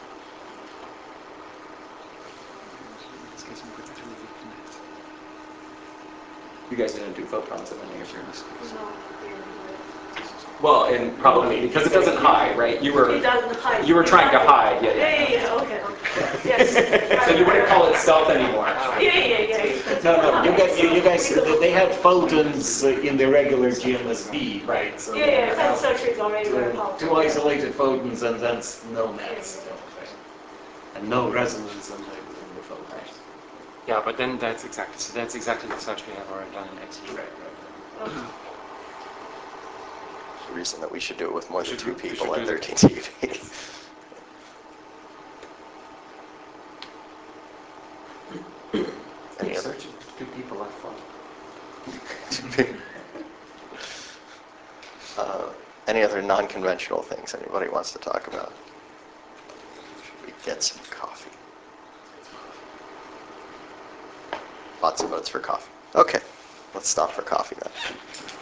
You guys didn't do photons in any of your discussions. No. Well, and probably because it doesn't hide, right? You were It doesn't hide. you were trying to hide, yeah, Yeah, yeah. yeah, yeah, okay, okay. Yes. So you wouldn't call it stealth anymore. Yeah, yeah, yeah. No, no, you guys, you, you guys, they had photons in the regular G M S B, right? So Yeah, yeah, that search is already very two, powerful. two isolated photons and then s- no nets, right? And no resonance in the, in the photons. Yeah, but then that's exactly, so that's exactly the search we have already done in X U. Right, right. Okay. The reason that we should do it with more than should two do- we people should at do thirteen T V. Any other? two people have fun. uh, any other non-conventional things anybody wants to talk about? Should we get some coffee? Lots of votes for coffee. Okay, let's stop for coffee then.